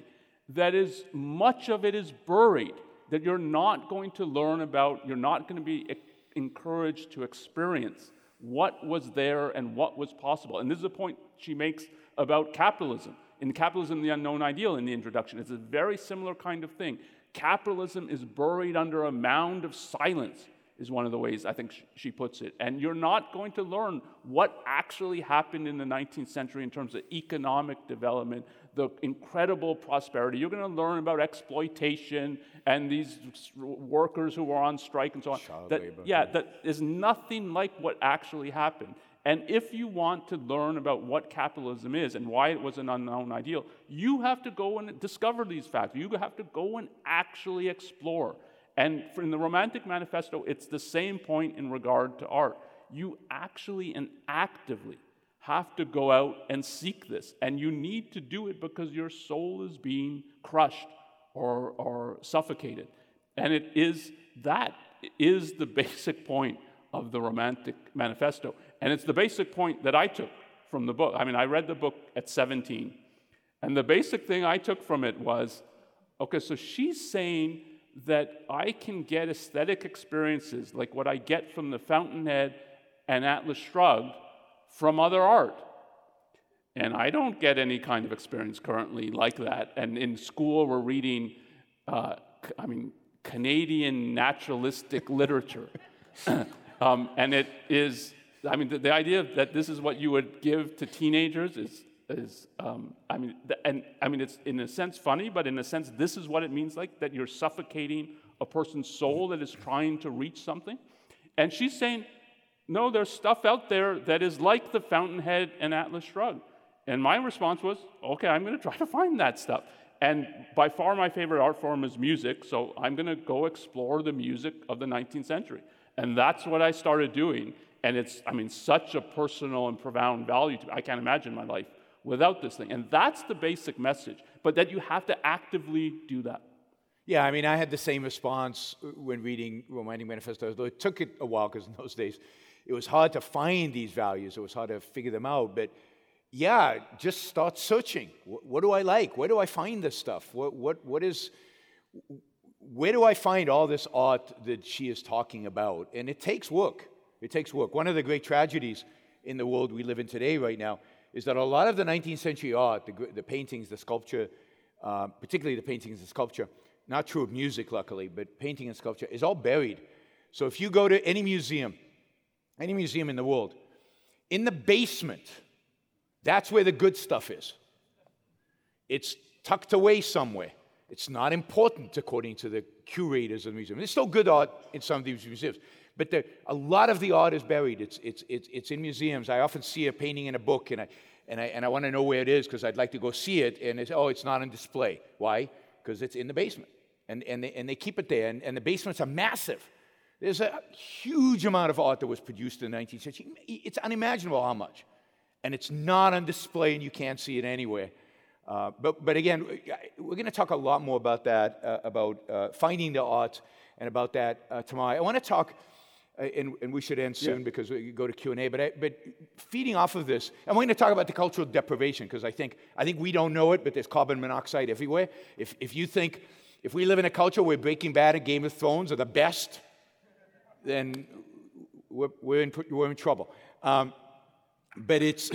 [SPEAKER 2] that is, much of it is buried, that you're not going to learn about, you're not going to be encouraged to experience what was there and what was possible. And this is a point she makes about capitalism. In Capitalism, the Unknown Ideal, in the introduction, it's a very similar kind of thing. Capitalism is buried under a mound of silence, is one of the ways I think she puts it. And you're not going to learn what actually happened in the 19th century in terms of economic development, the incredible prosperity. You're going to learn about exploitation and these workers who were on strike and so on.
[SPEAKER 3] Child
[SPEAKER 2] that,
[SPEAKER 3] labor.
[SPEAKER 2] yeah, that is nothing like what actually happened. And if you want to learn about what capitalism is and why it was an unknown ideal, you have to go and discover these facts. You have to go and actually explore. And in the Romantic Manifesto, it's the same point in regard to art. You actually and actively have to go out and seek this. And you need to do it because your soul is being crushed or suffocated. And it is the basic point of the Romantic Manifesto. And it's the basic point that I took from the book. I mean, I read the book at 17. And the basic thing I took from it was, okay, so she's saying that I can get aesthetic experiences like what I get from the Fountainhead and Atlas Shrugged from other art. And I don't get any kind of experience currently like that. And in school, we're reading, Canadian naturalistic literature. And it is, the idea that this is what you would give to teenagers is it's in a sense funny, but in a sense, this is what it means, like that you're suffocating a person's soul that is trying to reach something. And she's saying, no, there's stuff out there that is like the Fountainhead and Atlas Shrugged. And my response was, okay, I'm going to try to find that stuff. And by far my favorite art form is music, so I'm going to go explore the music of the 19th century. And that's what I started doing. And it's, such a personal and profound value to me. I can't imagine my life without this thing. And that's the basic message, but that you have to actively do that.
[SPEAKER 3] Yeah, I had the same response when reading Romantic Manifesto, although it took it a while, because in those days it was hard to find these values, it was hard to figure them out, but yeah, just start searching. What do I like? Where do I find this stuff? Where do I find all this art that she is talking about? And it takes work. It takes work. One of the great tragedies in the world we live in today right now is that a lot of the 19th century art, the paintings, the sculpture, particularly the paintings and sculpture, not true of music, luckily, but painting and sculpture, is all buried. So if you go to any museum in the world, in the basement, that's where the good stuff is. It's tucked away somewhere. It's not important, according to the curators of the museum. There's still good art in some of these museums, but a lot of the art is buried. It's in museums. I often see a painting in a book, and I want to know where it is because I'd like to go see it. And it's not on display. Why? Because it's in the basement, and they keep it there. And the basements are massive. There's a huge amount of art that was produced in the 19th century. It's unimaginable how much, and it's not on display, and you can't see it anywhere. But again, we're going to talk a lot more about that, about finding the art, and about that tomorrow. I want to talk, and we should end soon because we go to Q&A, but feeding off of this, and we're going to talk about the cultural deprivation, because I think we don't know it, but there's carbon monoxide everywhere. If you think, if we live in a culture where Breaking Bad and Game of Thrones are the best, then we're in trouble. But it's...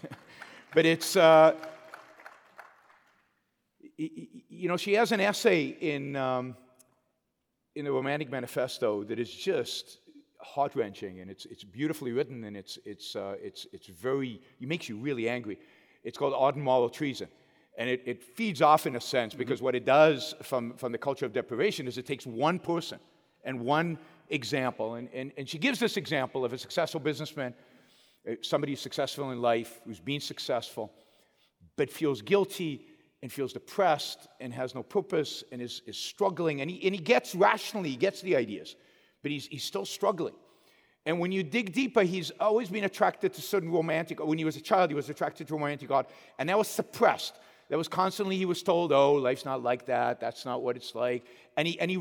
[SPEAKER 3] she has an essay in the Romantic Manifesto that is just heart-wrenching, and it's beautifully written, and it's very, it makes you really angry. It's called Art and Moral Treason, and it feeds off in a sense, because what it does from the culture of deprivation is it takes one person and one example, and she gives this example of a successful businessman, somebody who's successful in life, who's been successful, but feels guilty and feels depressed and has no purpose and is struggling. And he gets rationally, he gets the ideas, but he's still struggling. And when you dig deeper, he's always been attracted to certain romantic, when he was a child, he was attracted to romantic art, and that was suppressed. That was constantly, he was told, oh, life's not like that, that's not what it's like. And he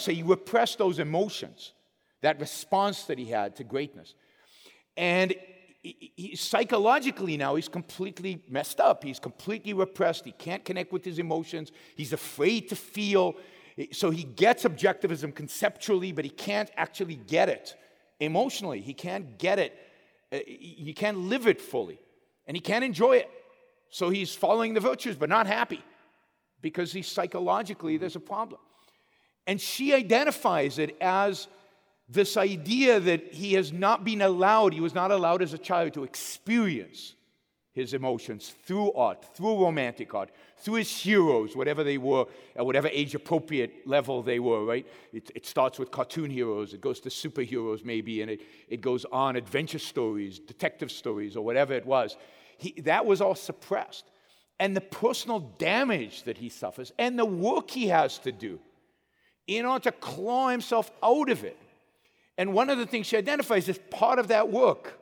[SPEAKER 3] repressed those emotions, that response that he had to greatness. And psychologically now, he's completely messed up. He's completely repressed. He can't connect with his emotions. He's afraid to feel. So he gets objectivism conceptually, but he can't actually get it emotionally. He can't get it. He can't live it fully. And he can't enjoy it. So he's following the virtues, but not happy because he's psychologically, there's a problem. And she identifies it as this idea that he was not allowed as a child to experience his emotions through art, through romantic art, through his heroes, whatever they were, at whatever age-appropriate level they were, right? It starts with cartoon heroes, it goes to superheroes maybe, and it goes on adventure stories, detective stories, or whatever it was. That was all suppressed. And the personal damage that he suffers, and the work he has to do in order to claw himself out of it. And one of the things she identifies as part of that work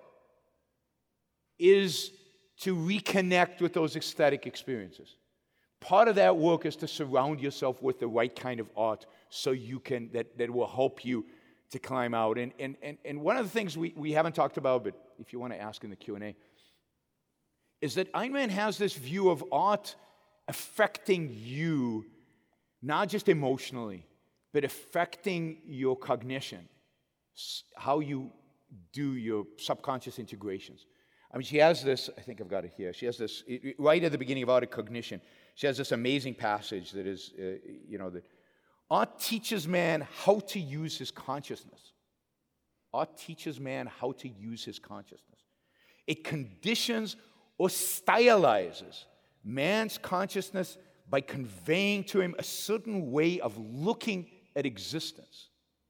[SPEAKER 3] is to reconnect with those aesthetic experiences. Part of that work is to surround yourself with the right kind of art so you can, that will help you to climb out. And one of the things we haven't talked about, but if you want to ask in the Q&A, is that Ayn Rand has this view of art affecting you, not just emotionally, but affecting your cognition, how you do your subconscious integrations. I mean, she has this, I think I've got it here, she has this, right at the beginning of Art of Cognition, she has this amazing passage that is, that art teaches man how to use his consciousness. Art teaches man how to use his consciousness. It conditions or stylizes man's consciousness by conveying to him a certain way of looking at existence.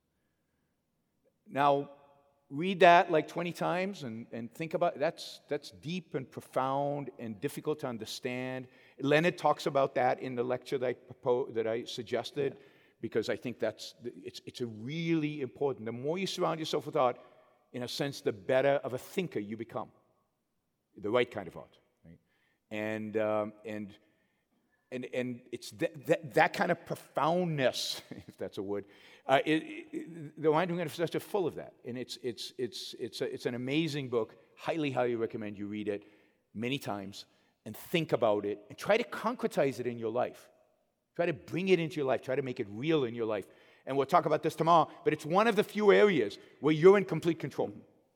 [SPEAKER 3] Now, read that like 20 times and think about it. That's deep and profound and difficult to understand. Leonard talks about that in the lecture that I suggested, because I think it's a really important. The more you surround yourself with art, in a sense, the better of a thinker you become. The right kind of art, right? And it's that kind of profoundness, if that's a word. The Wandering Manifesto is full of that, and it's an amazing book. Highly, highly recommend you read it many times and think about it and try to concretize it in your life. Try to bring it into your life. Try to make it real in your life. And we'll talk about this tomorrow. But it's one of the few areas where you're in complete control.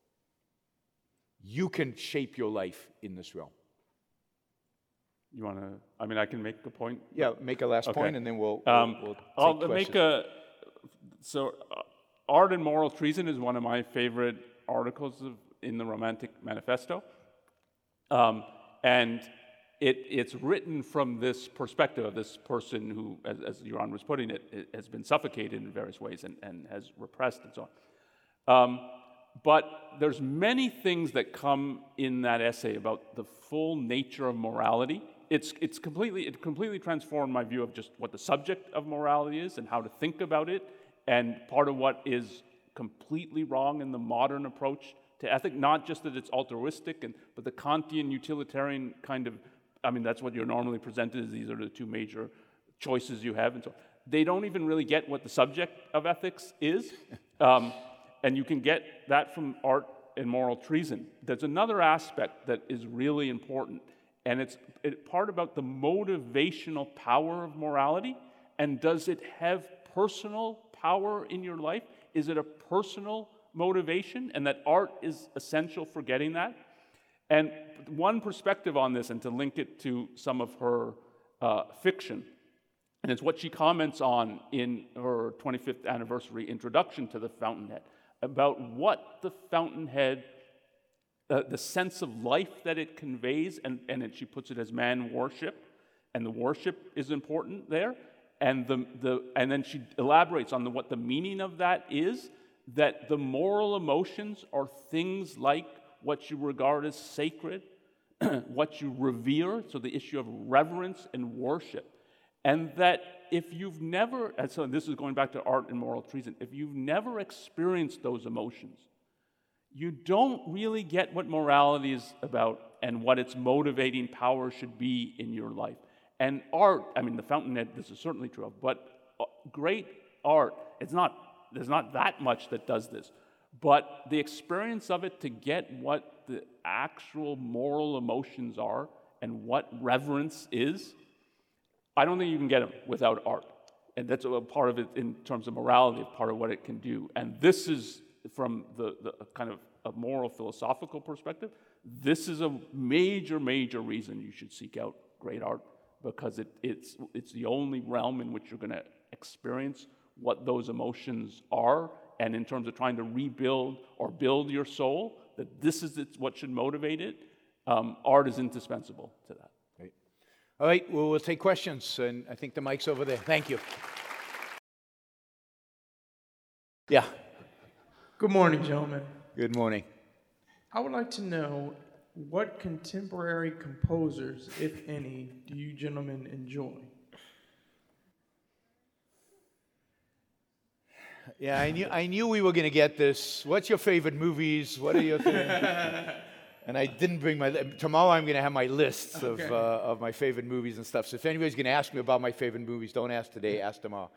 [SPEAKER 3] You can shape your life in this realm.
[SPEAKER 2] You want to? I mean, I can make a point.
[SPEAKER 3] Yeah, make a last point, and then we'll
[SPEAKER 2] I'll
[SPEAKER 3] take
[SPEAKER 2] make
[SPEAKER 3] questions.
[SPEAKER 2] Art and Moral Treason is one of my favorite articles in the Romantic Manifesto, and it's written from this perspective of this person who, as Yaron was putting it, has been suffocated in various ways and has repressed and so on. But there's many things that come in that essay about the full nature of morality. It completely transformed my view of just what the subject of morality is and how to think about it, and part of what is completely wrong in the modern approach to ethics, not just that it's altruistic, but the Kantian utilitarian kind of, I mean, that's what you're normally presented as, these are the two major choices you have, and so they don't even really get what the subject of ethics is. And you can get that from Art and Moral Treason. There's another aspect that is really important, and it's part about the motivational power of morality. And does it have personal power in your life? Is it a personal motivation? And that art is essential for getting that. And one perspective on this, and to link it to some of her fiction, and it's what she comments on in her 25th anniversary introduction to The Fountainhead, about what the Fountainhead, the sense of life that it conveys, and she puts it as man worship, and the worship is important there, and then she elaborates on what the meaning of that is, that the moral emotions are things like what you regard as sacred, what you revere, so the issue of reverence and worship, and that if you've never, and so this is going back to Art and Moral Treason, if you've never experienced those emotions, you don't really get what morality is about and what its motivating power should be in your life. And art, I mean, The Fountainhead, this is certainly true of, but great art, there's not that much that does this, but the experience of it to get what the actual moral emotions are and what reverence is, I don't think you can get them without art. And that's a part of it in terms of morality, part of what it can do. And this is, from the kind of a moral philosophical perspective, this is a major, major reason you should seek out great art, because it's the only realm in which you're going to experience what those emotions are. And in terms of trying to rebuild or build your soul, that this is what should motivate it, art is indispensable to that.
[SPEAKER 3] Great. All right, well, we'll take questions, and I think the mic's over there. Thank you. Yeah.
[SPEAKER 4] Good morning, gentlemen.
[SPEAKER 3] Good morning.
[SPEAKER 4] I would like to know what contemporary composers, if any, do you gentlemen enjoy?
[SPEAKER 3] Yeah, I knew we were going to get this. What's your favorite movies? What are your things? And I didn't bring my... Tomorrow I'm going to have my lists of my favorite movies and stuff. So if anybody's going to ask me about my favorite movies, don't ask today, ask tomorrow.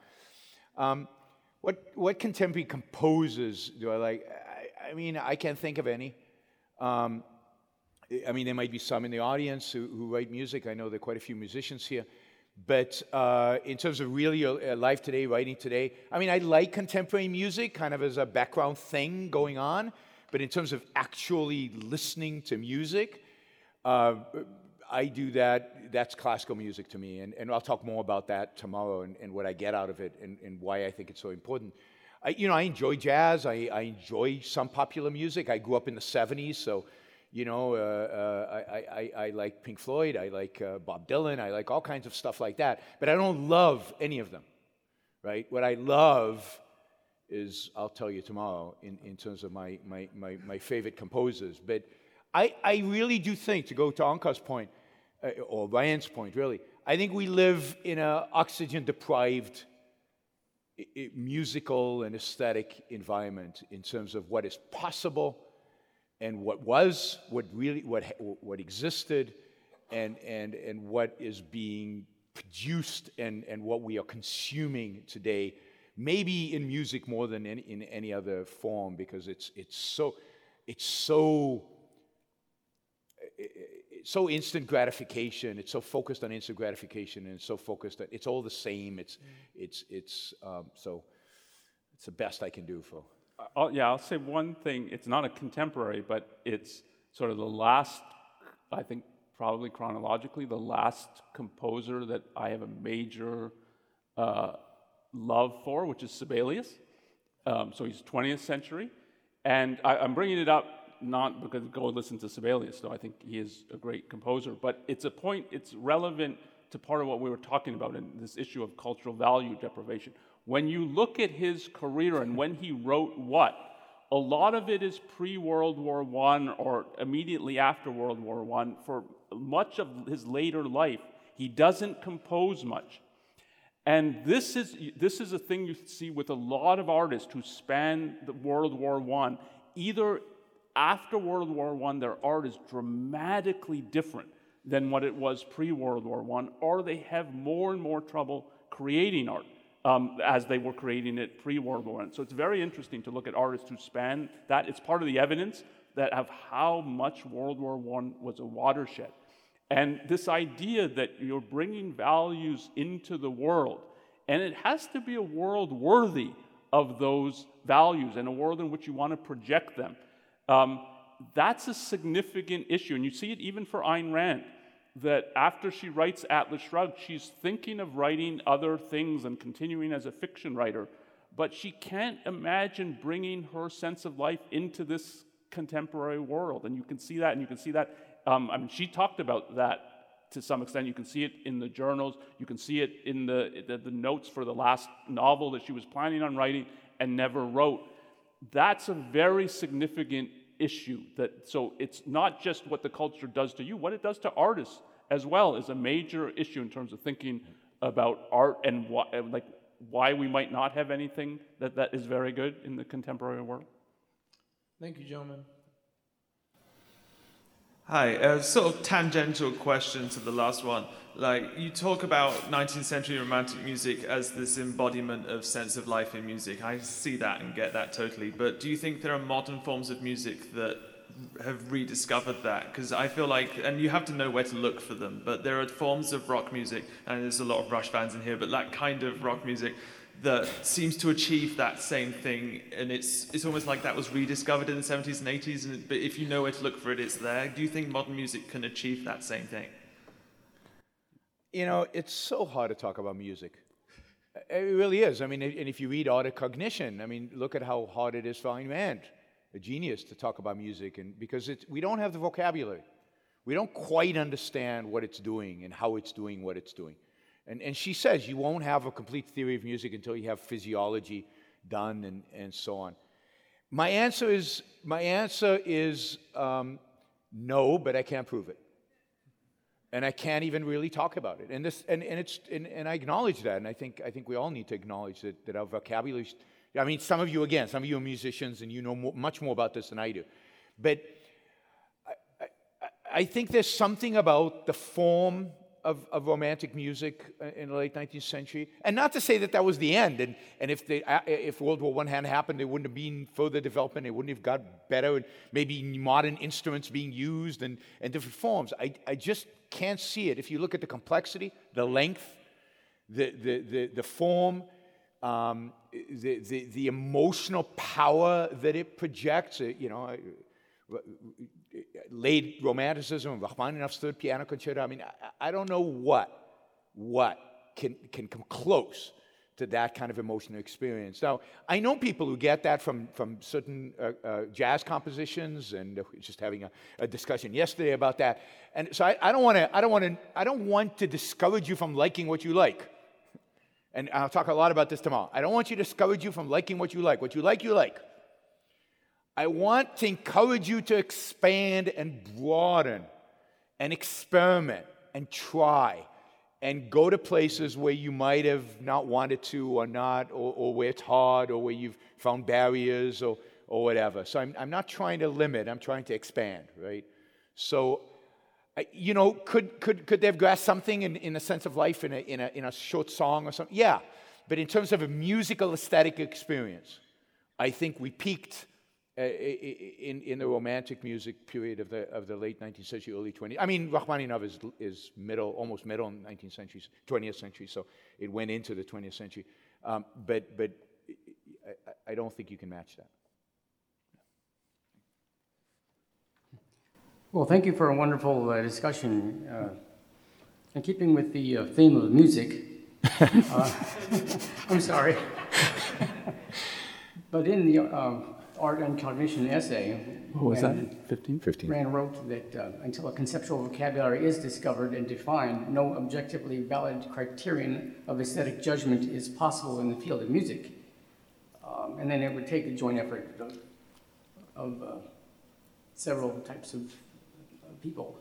[SPEAKER 3] What contemporary composers do I like? I mean, I can't think of any. I mean, there might be some in the audience who write music. I know there are quite a few musicians here. But in terms of really life today, writing today, I mean, I like contemporary music kind of as a background thing going on. But in terms of actually listening to music, I do that. That's classical music to me. And I'll talk more about that tomorrow and what I get out of it and why I think it's so important. I enjoy jazz. I enjoy some popular music. I grew up in the 70s, so... I like Pink Floyd, I like Bob Dylan, I like all kinds of stuff like that. But I don't love any of them, right? What I love is, I'll tell you tomorrow, in terms of my favorite composers. But I really do think, to go to Ankar's point, or Ryan's point, really, I think we live in an oxygen-deprived musical and aesthetic environment in terms of what is possible, and what existed, and what is being produced, and what we are consuming today, maybe in music more than in any other form, because it's so instant gratification. It's so focused on instant gratification, and it's so focused that it's all the same. So it's the best I can do for.
[SPEAKER 2] I'll say one thing. It's not a contemporary, but it's sort of the last, I think, probably chronologically, the last composer that I have a major love for, which is Sibelius. So he's 20th century. And I'm bringing it up not because go listen to Sibelius, though I think he is a great composer, but it's relevant to part of what we were talking about in this issue of cultural value deprivation. When you look at his career and when he wrote what, a lot of it is pre-World War I or immediately after World War I. For much of his later life, he doesn't compose much. And this is a thing you see with a lot of artists who span the World War I. Either after World War I, their art is dramatically different than what it was pre-World War I, or they have more and more trouble creating art. As they were creating it pre-World War I. So it's very interesting to look at artists who span that. It's part of the evidence that of how much World War I was a watershed. And this idea that you're bringing values into the world, and it has to be a world worthy of those values and a world in which you want to project them. That's a significant issue. And you see it even for Ayn Rand, that after she writes Atlas Shrugged, she's thinking of writing other things and continuing as a fiction writer, but she can't imagine bringing her sense of life into this contemporary world. And you can see that, I mean, she talked about that to some extent. You can see it in the journals. You can see it in the notes for the last novel that she was planning on writing and never wrote. That's a very significant issue. So it's not just what the culture does to you, what it does to artists as well is a major issue in terms of thinking about art and why we might not have anything that is very good in the contemporary world.
[SPEAKER 4] Thank you, gentlemen.
[SPEAKER 5] Hi, sort of tangential question to the last one. Like, you talk about 19th century romantic music as this embodiment of sense of life in music. I see that and get that totally. But do you think there are modern forms of music that have rediscovered that? Because I feel like, and you have to know where to look for them, but there are forms of rock music, and there's a lot of Rush fans in here, but that kind of rock music that seems to achieve that same thing, and it's almost like that was rediscovered in the 70s and 80s, but if you know where to look for it, it's there. Do you think modern music can achieve that same thing?
[SPEAKER 3] You know, it's so hard to talk about music. It really is. I mean, and if you read Art of Cognition, I mean, look at how hard it is for Ayn Rand, a genius, to talk about music, and because we don't have the vocabulary. We don't quite understand what it's doing and how it's doing what it's doing. And she says you won't have a complete theory of music until you have physiology done and so on. My answer is no, but I can't prove it. And I can't even really talk about it. And I acknowledge that, and I think we all need to acknowledge that our vocabulary. I mean, some of you are musicians, and you know much more about this than I do. But I think there's something about the form of romantic music in the late 19th century, and not to say that was the end. And if World War I hadn't happened, there wouldn't have been further development. It wouldn't have got better, and maybe modern instruments being used and different forms. I just can't see it. If you look at the complexity, the length, the form, the emotional power that it projects, late Romanticism, Rachmaninoff's Third Piano Concerto. I mean, I don't know what can come close to that kind of emotional experience. Now, I know people who get that from certain jazz compositions, and we were just having a discussion yesterday about that. And so I don't want to discourage you from liking what you like. And I'll talk a lot about this tomorrow. I don't want you to discourage you from liking what you like. What you like, you like. I want to encourage you to expand and broaden and experiment and try and go to places where you might have not wanted to or not, or where it's hard, or where you've found barriers or whatever. So I'm not trying to limit, I'm trying to expand, right? So, could they have grasped something in a sense of life in a short song or something? Yeah, but in terms of a musical aesthetic experience, I think we peaked in the romantic music period of the late 19th century, early 20th. I mean, Rachmaninoff is almost middle in the 19th century, 20th century, so it went into the 20th century. But I don't think you can match that.
[SPEAKER 6] Well, thank you for a wonderful discussion. In keeping with the theme of music, I'm sorry, but in the Art and Cognition essay,
[SPEAKER 2] what was that? 15?
[SPEAKER 6] Rand wrote that until a conceptual vocabulary is discovered and defined, no objectively valid criterion of aesthetic judgment is possible in the field of music. And then it would take a joint effort of several types of people.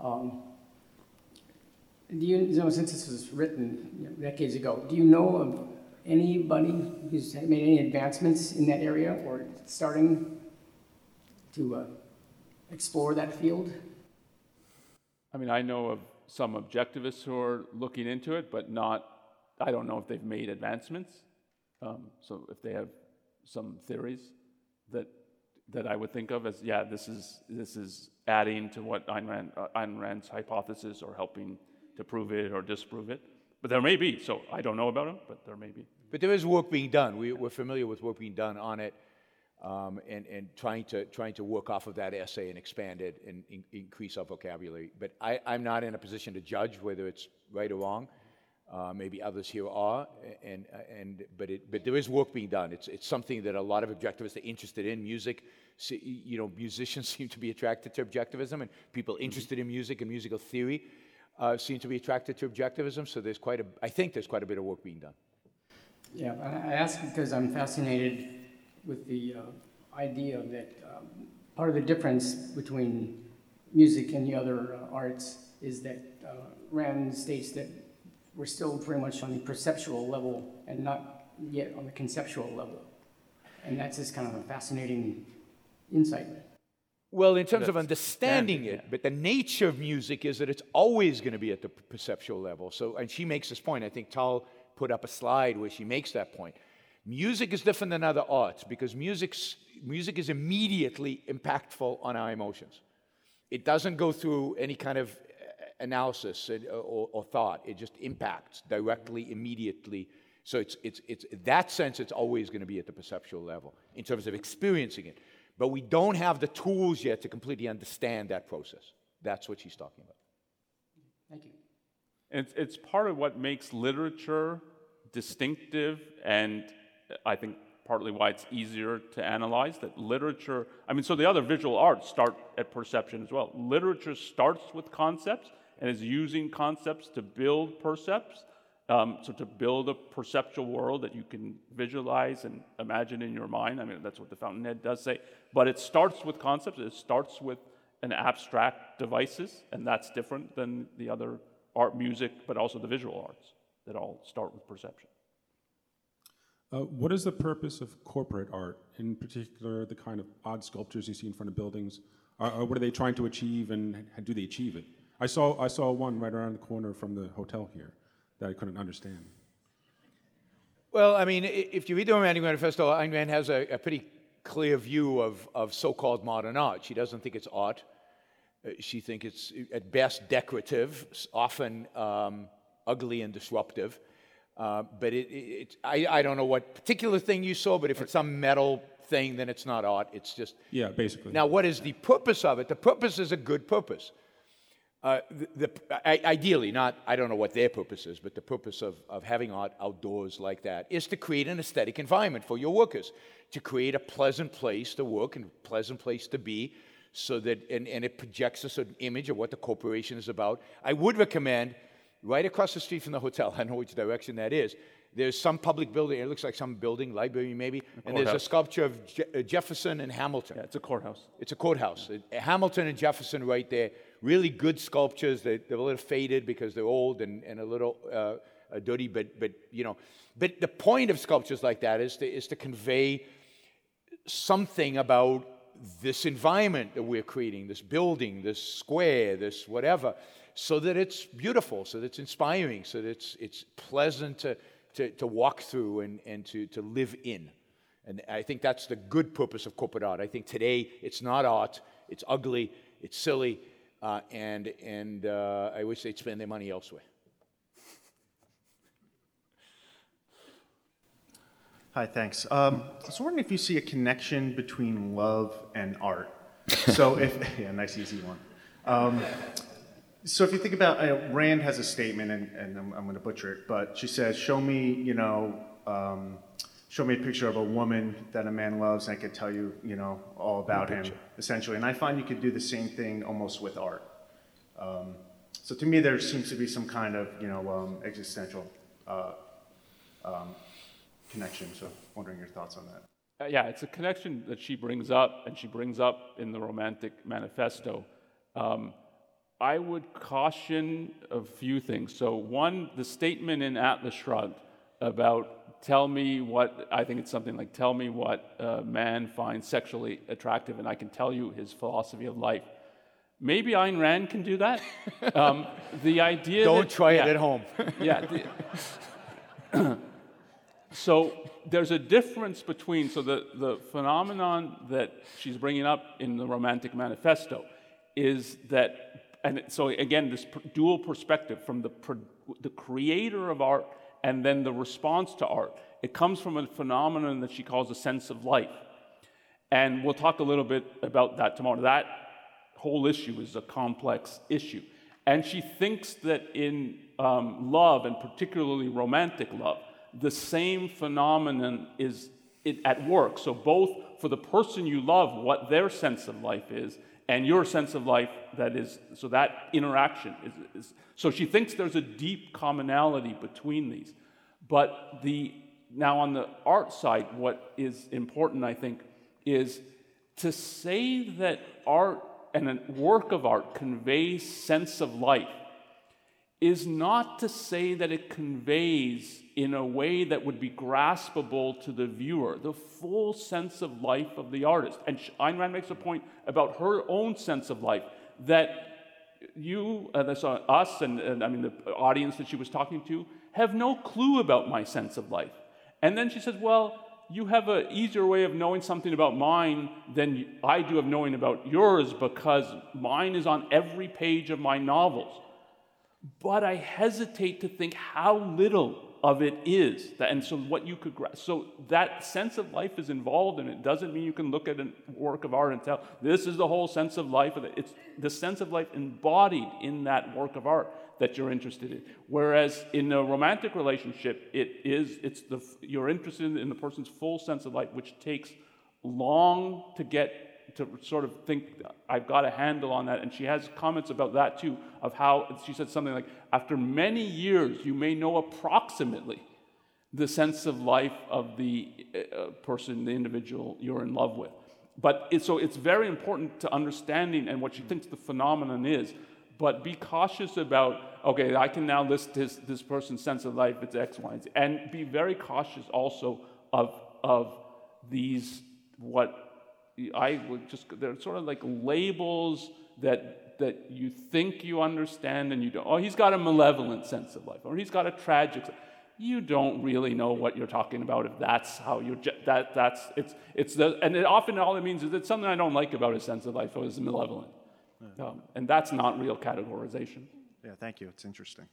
[SPEAKER 6] Since this was written decades ago, do you know of anybody who's made any advancements in that area or starting to explore that field?
[SPEAKER 2] I mean, I know of some objectivists who are looking into it, but I don't know if they've made advancements. So if they have some theories that I would think of as, this is adding to what Ayn Rand's hypothesis, or helping to prove it or disprove it. But there may be, so I don't know about them, but there may be.
[SPEAKER 3] But there is work being done. We're familiar with work being done on it, and trying to work off of that essay and expand it and increase our vocabulary. But I'm not in a position to judge whether it's right or wrong. Maybe others here are, but there is work being done. It's something that a lot of objectivists are interested in. Music, musicians seem to be attracted to objectivism, and people interested in music and musical theory seem to be attracted to objectivism. So I think there's quite a bit of work being done.
[SPEAKER 6] Yeah, I ask because I'm fascinated with the idea that part of the difference between music and the other arts is that Rand states that we're still very much on the perceptual level and not yet on the conceptual level. And that's just kind of a fascinating insight.
[SPEAKER 3] Well, in terms of understanding it, but the nature of music is that it's always going to be at the perceptual level. So, and she makes this point. I think Tal put up a slide where she makes that point. Music is different than other arts because music is immediately impactful on our emotions. It doesn't go through any kind of analysis or thought. It just impacts directly, immediately. So it's in that sense, it's always going to be at the perceptual level in terms of experiencing it. But we don't have the tools yet to completely understand that process. That's what she's talking about.
[SPEAKER 6] Thank you.
[SPEAKER 2] It's part of what makes literature distinctive, and I think partly why it's easier to analyze, that literature, so the other visual arts start at perception as well. Literature starts with concepts and is using concepts to build percepts, so to build a perceptual world that you can visualize and imagine in your mind. That's what the Fountainhead does say. But it starts with concepts, it starts with an abstract devices, and that's different than the other art, music, but also the visual arts that all start with perception.
[SPEAKER 7] What is the purpose of corporate art, in particular the kind of odd sculptures you see in front of buildings? What are they trying to achieve, and do they achieve it? I saw one right around the corner from the hotel here that I couldn't understand.
[SPEAKER 3] Well, if you read the Romantic Manifesto, Ayn Rand has a pretty clear view of so-called modern art. She doesn't think it's art. She thinks it's, at best, decorative, often ugly and disruptive. But I don't know what particular thing you saw, but if it's some metal thing, then it's not art. It's just...
[SPEAKER 7] Yeah, basically.
[SPEAKER 3] Now, what is the purpose of it? The purpose is a good purpose. Ideally, I don't know what their purpose is, but the purpose of having art outdoors like that is to create an aesthetic environment for your workers, to create a pleasant place to work and a pleasant place to be, so that, and it projects a certain image of what the corporation is about. I would recommend, right across the street from the hotel, I don't know which direction that is, there's some public building, it looks like some building, library maybe, and there's a sculpture of Jefferson and Hamilton.
[SPEAKER 2] Yeah, it's a courthouse.
[SPEAKER 3] It's a courthouse. Hamilton and Jefferson right there, really good sculptures. They're a little faded because they're old and a little dirty, but the point of sculptures like that is to convey something about this environment that we're creating, this building, this square, this whatever, so that it's beautiful, so that it's inspiring, so that it's pleasant to walk through and to live in. And I think that's the good purpose of corporate art. I think today it's not art, it's ugly, it's silly, and I wish they'd spend their money elsewhere.
[SPEAKER 8] Hi, thanks. I was wondering if you see a connection between love and art. So nice easy one. So if you think about, Rand has a statement, and I'm going to butcher it, but she says, show me a picture of a woman that a man loves, and I could tell you, all about him, essentially. And I find you could do the same thing almost with art. So to me, there seems to be some kind of, existential connection. So wondering your thoughts on that.
[SPEAKER 2] Yeah, it's a connection that she brings up, and she brings up in the Romantic Manifesto. I would caution a few things. So one, the statement in Atlas Shrugged about tell me what a man finds sexually attractive, and I can tell you his philosophy of life. Maybe Ayn Rand can do that. The idea
[SPEAKER 3] Don't try it at home.
[SPEAKER 2] So there's a difference between, the phenomenon that she's bringing up in the Romantic Manifesto is that, and so again, this dual perspective from the creator of art and then the response to art. It comes from a phenomenon that she calls a sense of life. And we'll talk a little bit about that tomorrow. That whole issue is a complex issue. And she thinks that in love, and particularly romantic love, the same phenomenon is at work. So both for the person you love, what their sense of life is, and your sense of life, so that interaction is. So she thinks there's a deep commonality between these. But now on the art side, what is important, I think, is to say that art and a work of art conveys sense of life is not to say that it conveys in a way that would be graspable to the viewer the full sense of life of the artist. And Ayn Rand makes a point about her own sense of life, that us, and the audience that she was talking to, have no clue about my sense of life. And then she says, well, you have an easier way of knowing something about mine than I do of knowing about yours because mine is on every page of my novels. But I hesitate to think how little of it is. And so what you could grasp. So that sense of life is involved in it. Doesn't mean you can look at a work of art and tell, this is the whole sense of life. It's the sense of life embodied in that work of art that you're interested in. Whereas in a romantic relationship, you're interested in the person's full sense of life, which takes long to get to sort of think, I've got a handle on that. And she has comments about that too, of how, she said something like, after many years, you may know approximately the sense of life of the person, the individual you're in love with. But so it's very important to understanding and what she thinks the phenomenon is, but be cautious about, okay, I can now list this person's sense of life, it's X, Y, and Z. And be very cautious also of these, what I would just, they're sort of like labels that you think you understand and you don't. Oh, he's got a malevolent sense of life, or he's got a tragic. You don't really know what you're talking about if that's how you're, and often all it means is it's something I don't like about his sense of life, or is malevolent. And that's not real categorization.
[SPEAKER 8] Yeah, thank you. It's interesting.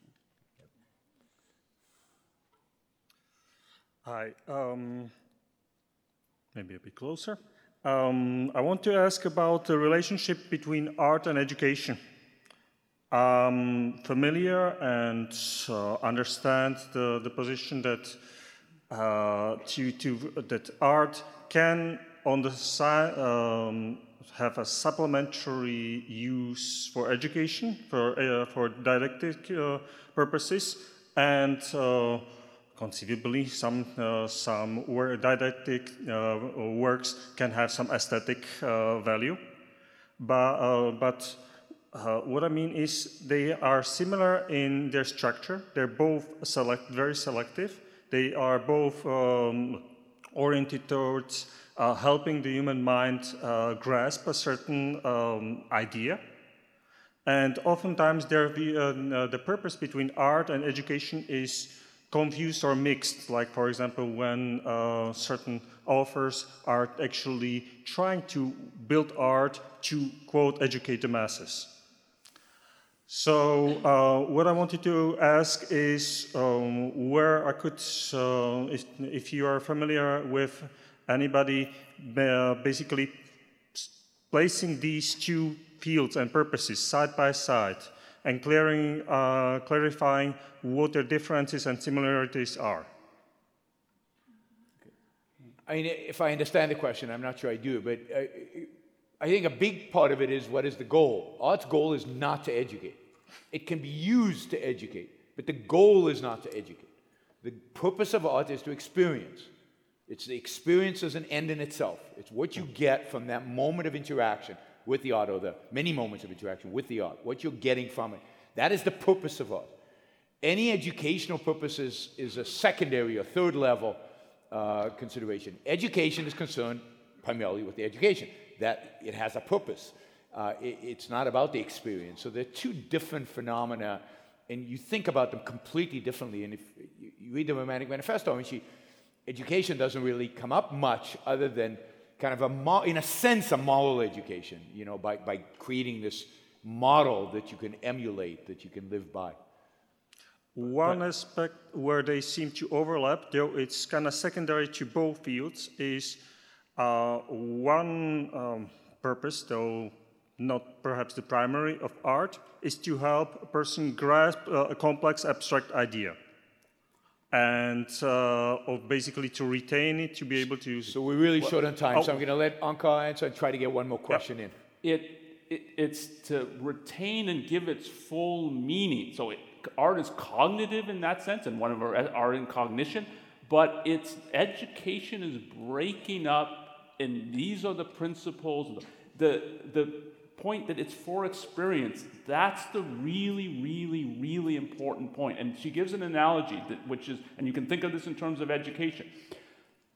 [SPEAKER 9] Hi. Maybe a bit closer. I want to ask about the relationship between art and education. I'm familiar and understand the position that that art can, on the side, have a supplementary use for education, for didactic purposes, and conceivably some didactic works can have some aesthetic value. But what I mean is they are similar in their structure. They're both very selective. They are both oriented towards helping the human mind grasp a certain idea. And oftentimes the purpose between art and education is confused or mixed, like for example when certain authors are actually trying to build art to, quote, educate the masses. So what I wanted to ask is where I could, if you are familiar with anybody basically placing these two fields and purposes side by side and clarifying what their differences and similarities are.
[SPEAKER 3] I mean, if I understand the question, I'm not sure I do, but I think a big part of it is what is the goal? Art's goal is not to educate. It can be used to educate, but the goal is not to educate. The purpose of art is to experience. It's the experience as an end in itself. It's what you get from that moment of interaction with the art, or the many moments of interaction with the art, what you're getting from it. That is the purpose of art. Any educational purpose is a secondary or third level consideration. Education is concerned primarily with the education, that it has a purpose. It's not about the experience. So they're two different phenomena, and you think about them completely differently. And if you read the Romantic Manifesto, I mean, education doesn't really come up much other than kind of in a sense, a moral education, you know, by creating this model that you can emulate, that you can live by.
[SPEAKER 9] One aspect where they seem to overlap, though it's kind of secondary to both fields, is one purpose, though not perhaps the primary, of art, is to help a person grasp a complex abstract idea. And basically to retain it, to be able to...
[SPEAKER 3] So we're really short on time, so I'm going to let Onkar answer and try to get one more question in.
[SPEAKER 2] It's to retain and give its full meaning. So art is cognitive in that sense, and one of our art in cognition, but its education is breaking up, and these are the principles, the point that it's for experience. That's the really, really, really important point. And she gives an analogy, which is, and you can think of this in terms of education.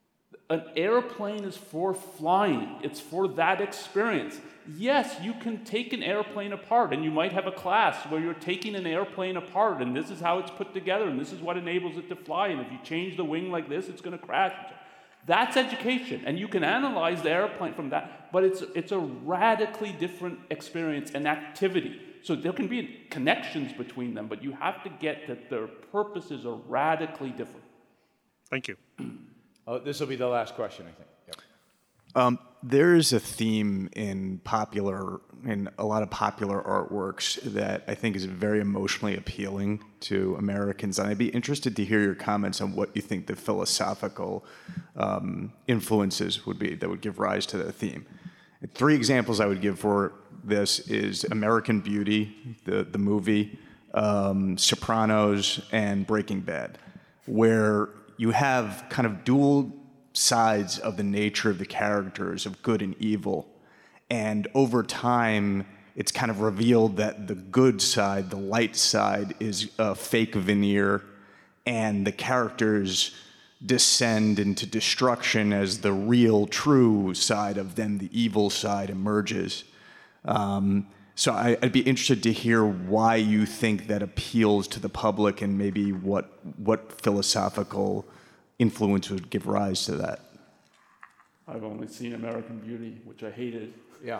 [SPEAKER 2] An airplane is for flying. It's for that experience. Yes, you can take an airplane apart, and you might have a class where you're taking an airplane apart, and this is how it's put together, and this is what enables it to fly, and if you change the wing like this, it's going to crash. That's education, and you can analyze the airplane from that, but it's a radically different experience and activity. So there can be connections between them, but you have to get that their purposes are radically different.
[SPEAKER 9] Thank you.
[SPEAKER 3] This will be the last question, I think. Yep.
[SPEAKER 10] There is a theme in a lot of popular artworks that I think is very emotionally appealing to Americans, and I'd be interested to hear your comments on what you think the philosophical influences would be that would give rise to that theme. 3 examples I would give for this is American Beauty, the movie, Sopranos, and Breaking Bad, where you have kind of dual sides of the nature of the characters of good and evil. And over time, it's kind of revealed that the good side, the light side, is a fake veneer, and the characters descend into destruction as the real, true side of them, the evil side, emerges. So I'd be interested to hear why you think that appeals to the public, and maybe what philosophical influence would give rise to that.
[SPEAKER 2] I've only seen American Beauty, which I hated.
[SPEAKER 3] Yeah.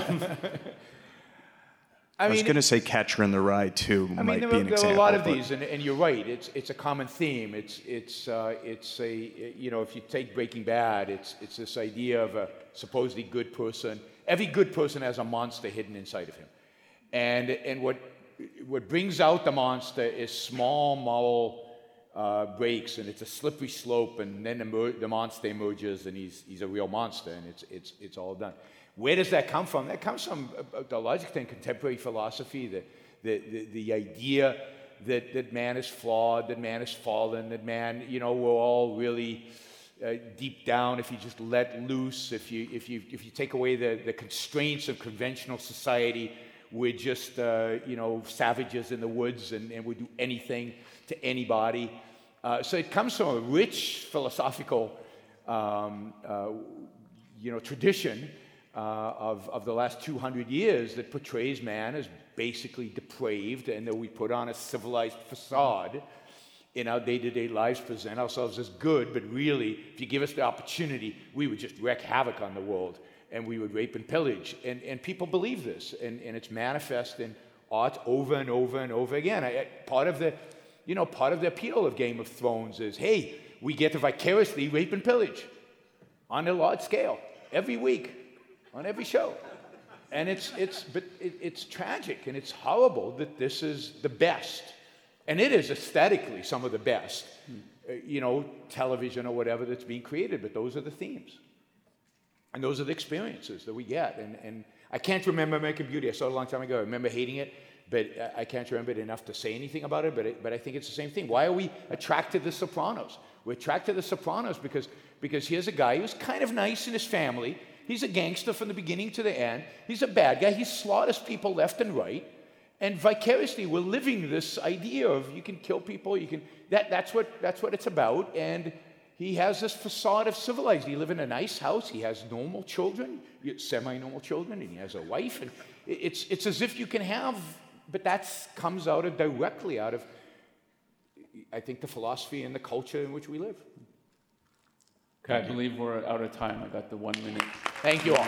[SPEAKER 10] I was going to say Catcher in the Rye too.
[SPEAKER 3] There are a lot of these, and you're right. It's a common theme. It's a if you take Breaking Bad, it's this idea of a supposedly good person. Every good person has a monster hidden inside of him, and what brings out the monster is small moral breaks, and it's a slippery slope, and then the monster emerges, and he's a real monster, and it's all done. Where does that come from? That comes from the logic thing, contemporary philosophy, the idea that man is flawed, that man is fallen, that man, we're all really deep down. If you just let loose, if you take away the constraints of conventional society, we're just savages in the woods, and we do anything to anybody. So it comes from a rich philosophical tradition of the last 200 years that portrays man as basically depraved, and that we put on a civilized facade in our day-to-day lives, present ourselves as good, but really, if you give us the opportunity, we would just wreak havoc on the world, and we would rape and pillage. And people believe this, and it's manifest in art over and over and over again. Part of the appeal of Game of Thrones is, hey, we get to vicariously rape and pillage on a large scale every week on every show. And it's tragic, and it's horrible that this is the best. And it is aesthetically some of the best, television or whatever that's being created, but those are the themes. And those are the experiences that we get. And I can't remember American Beauty. I saw it a long time ago. I remember hating it, but I can't remember it enough to say anything about it, but I think it's the same thing. Why are we attracted to The Sopranos? We're attracted to The Sopranos because here's a guy who's kind of nice in his family. He's a gangster from the beginning to the end. He's a bad guy. He slaughters people left and right. And vicariously, we're living this idea of you can kill people. That's what it's about. And he has this facade of civilized. He lives in a nice house. He has normal children, semi-normal children, and he has a wife. And it's as if you can have, but that comes directly out of, I think, the philosophy and the culture in which we live.
[SPEAKER 2] Okay, I believe we're out of time. I got the 1 minute.
[SPEAKER 3] Thank you all.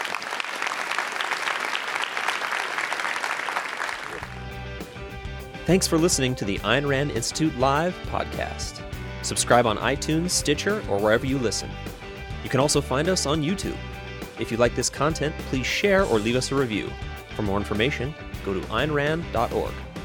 [SPEAKER 1] Thanks for listening to the Ayn Rand Institute Live podcast. Subscribe on iTunes, Stitcher, or wherever you listen. You can also find us on YouTube. If you like this content, please share or leave us a review. For more information, go to aynrand.org.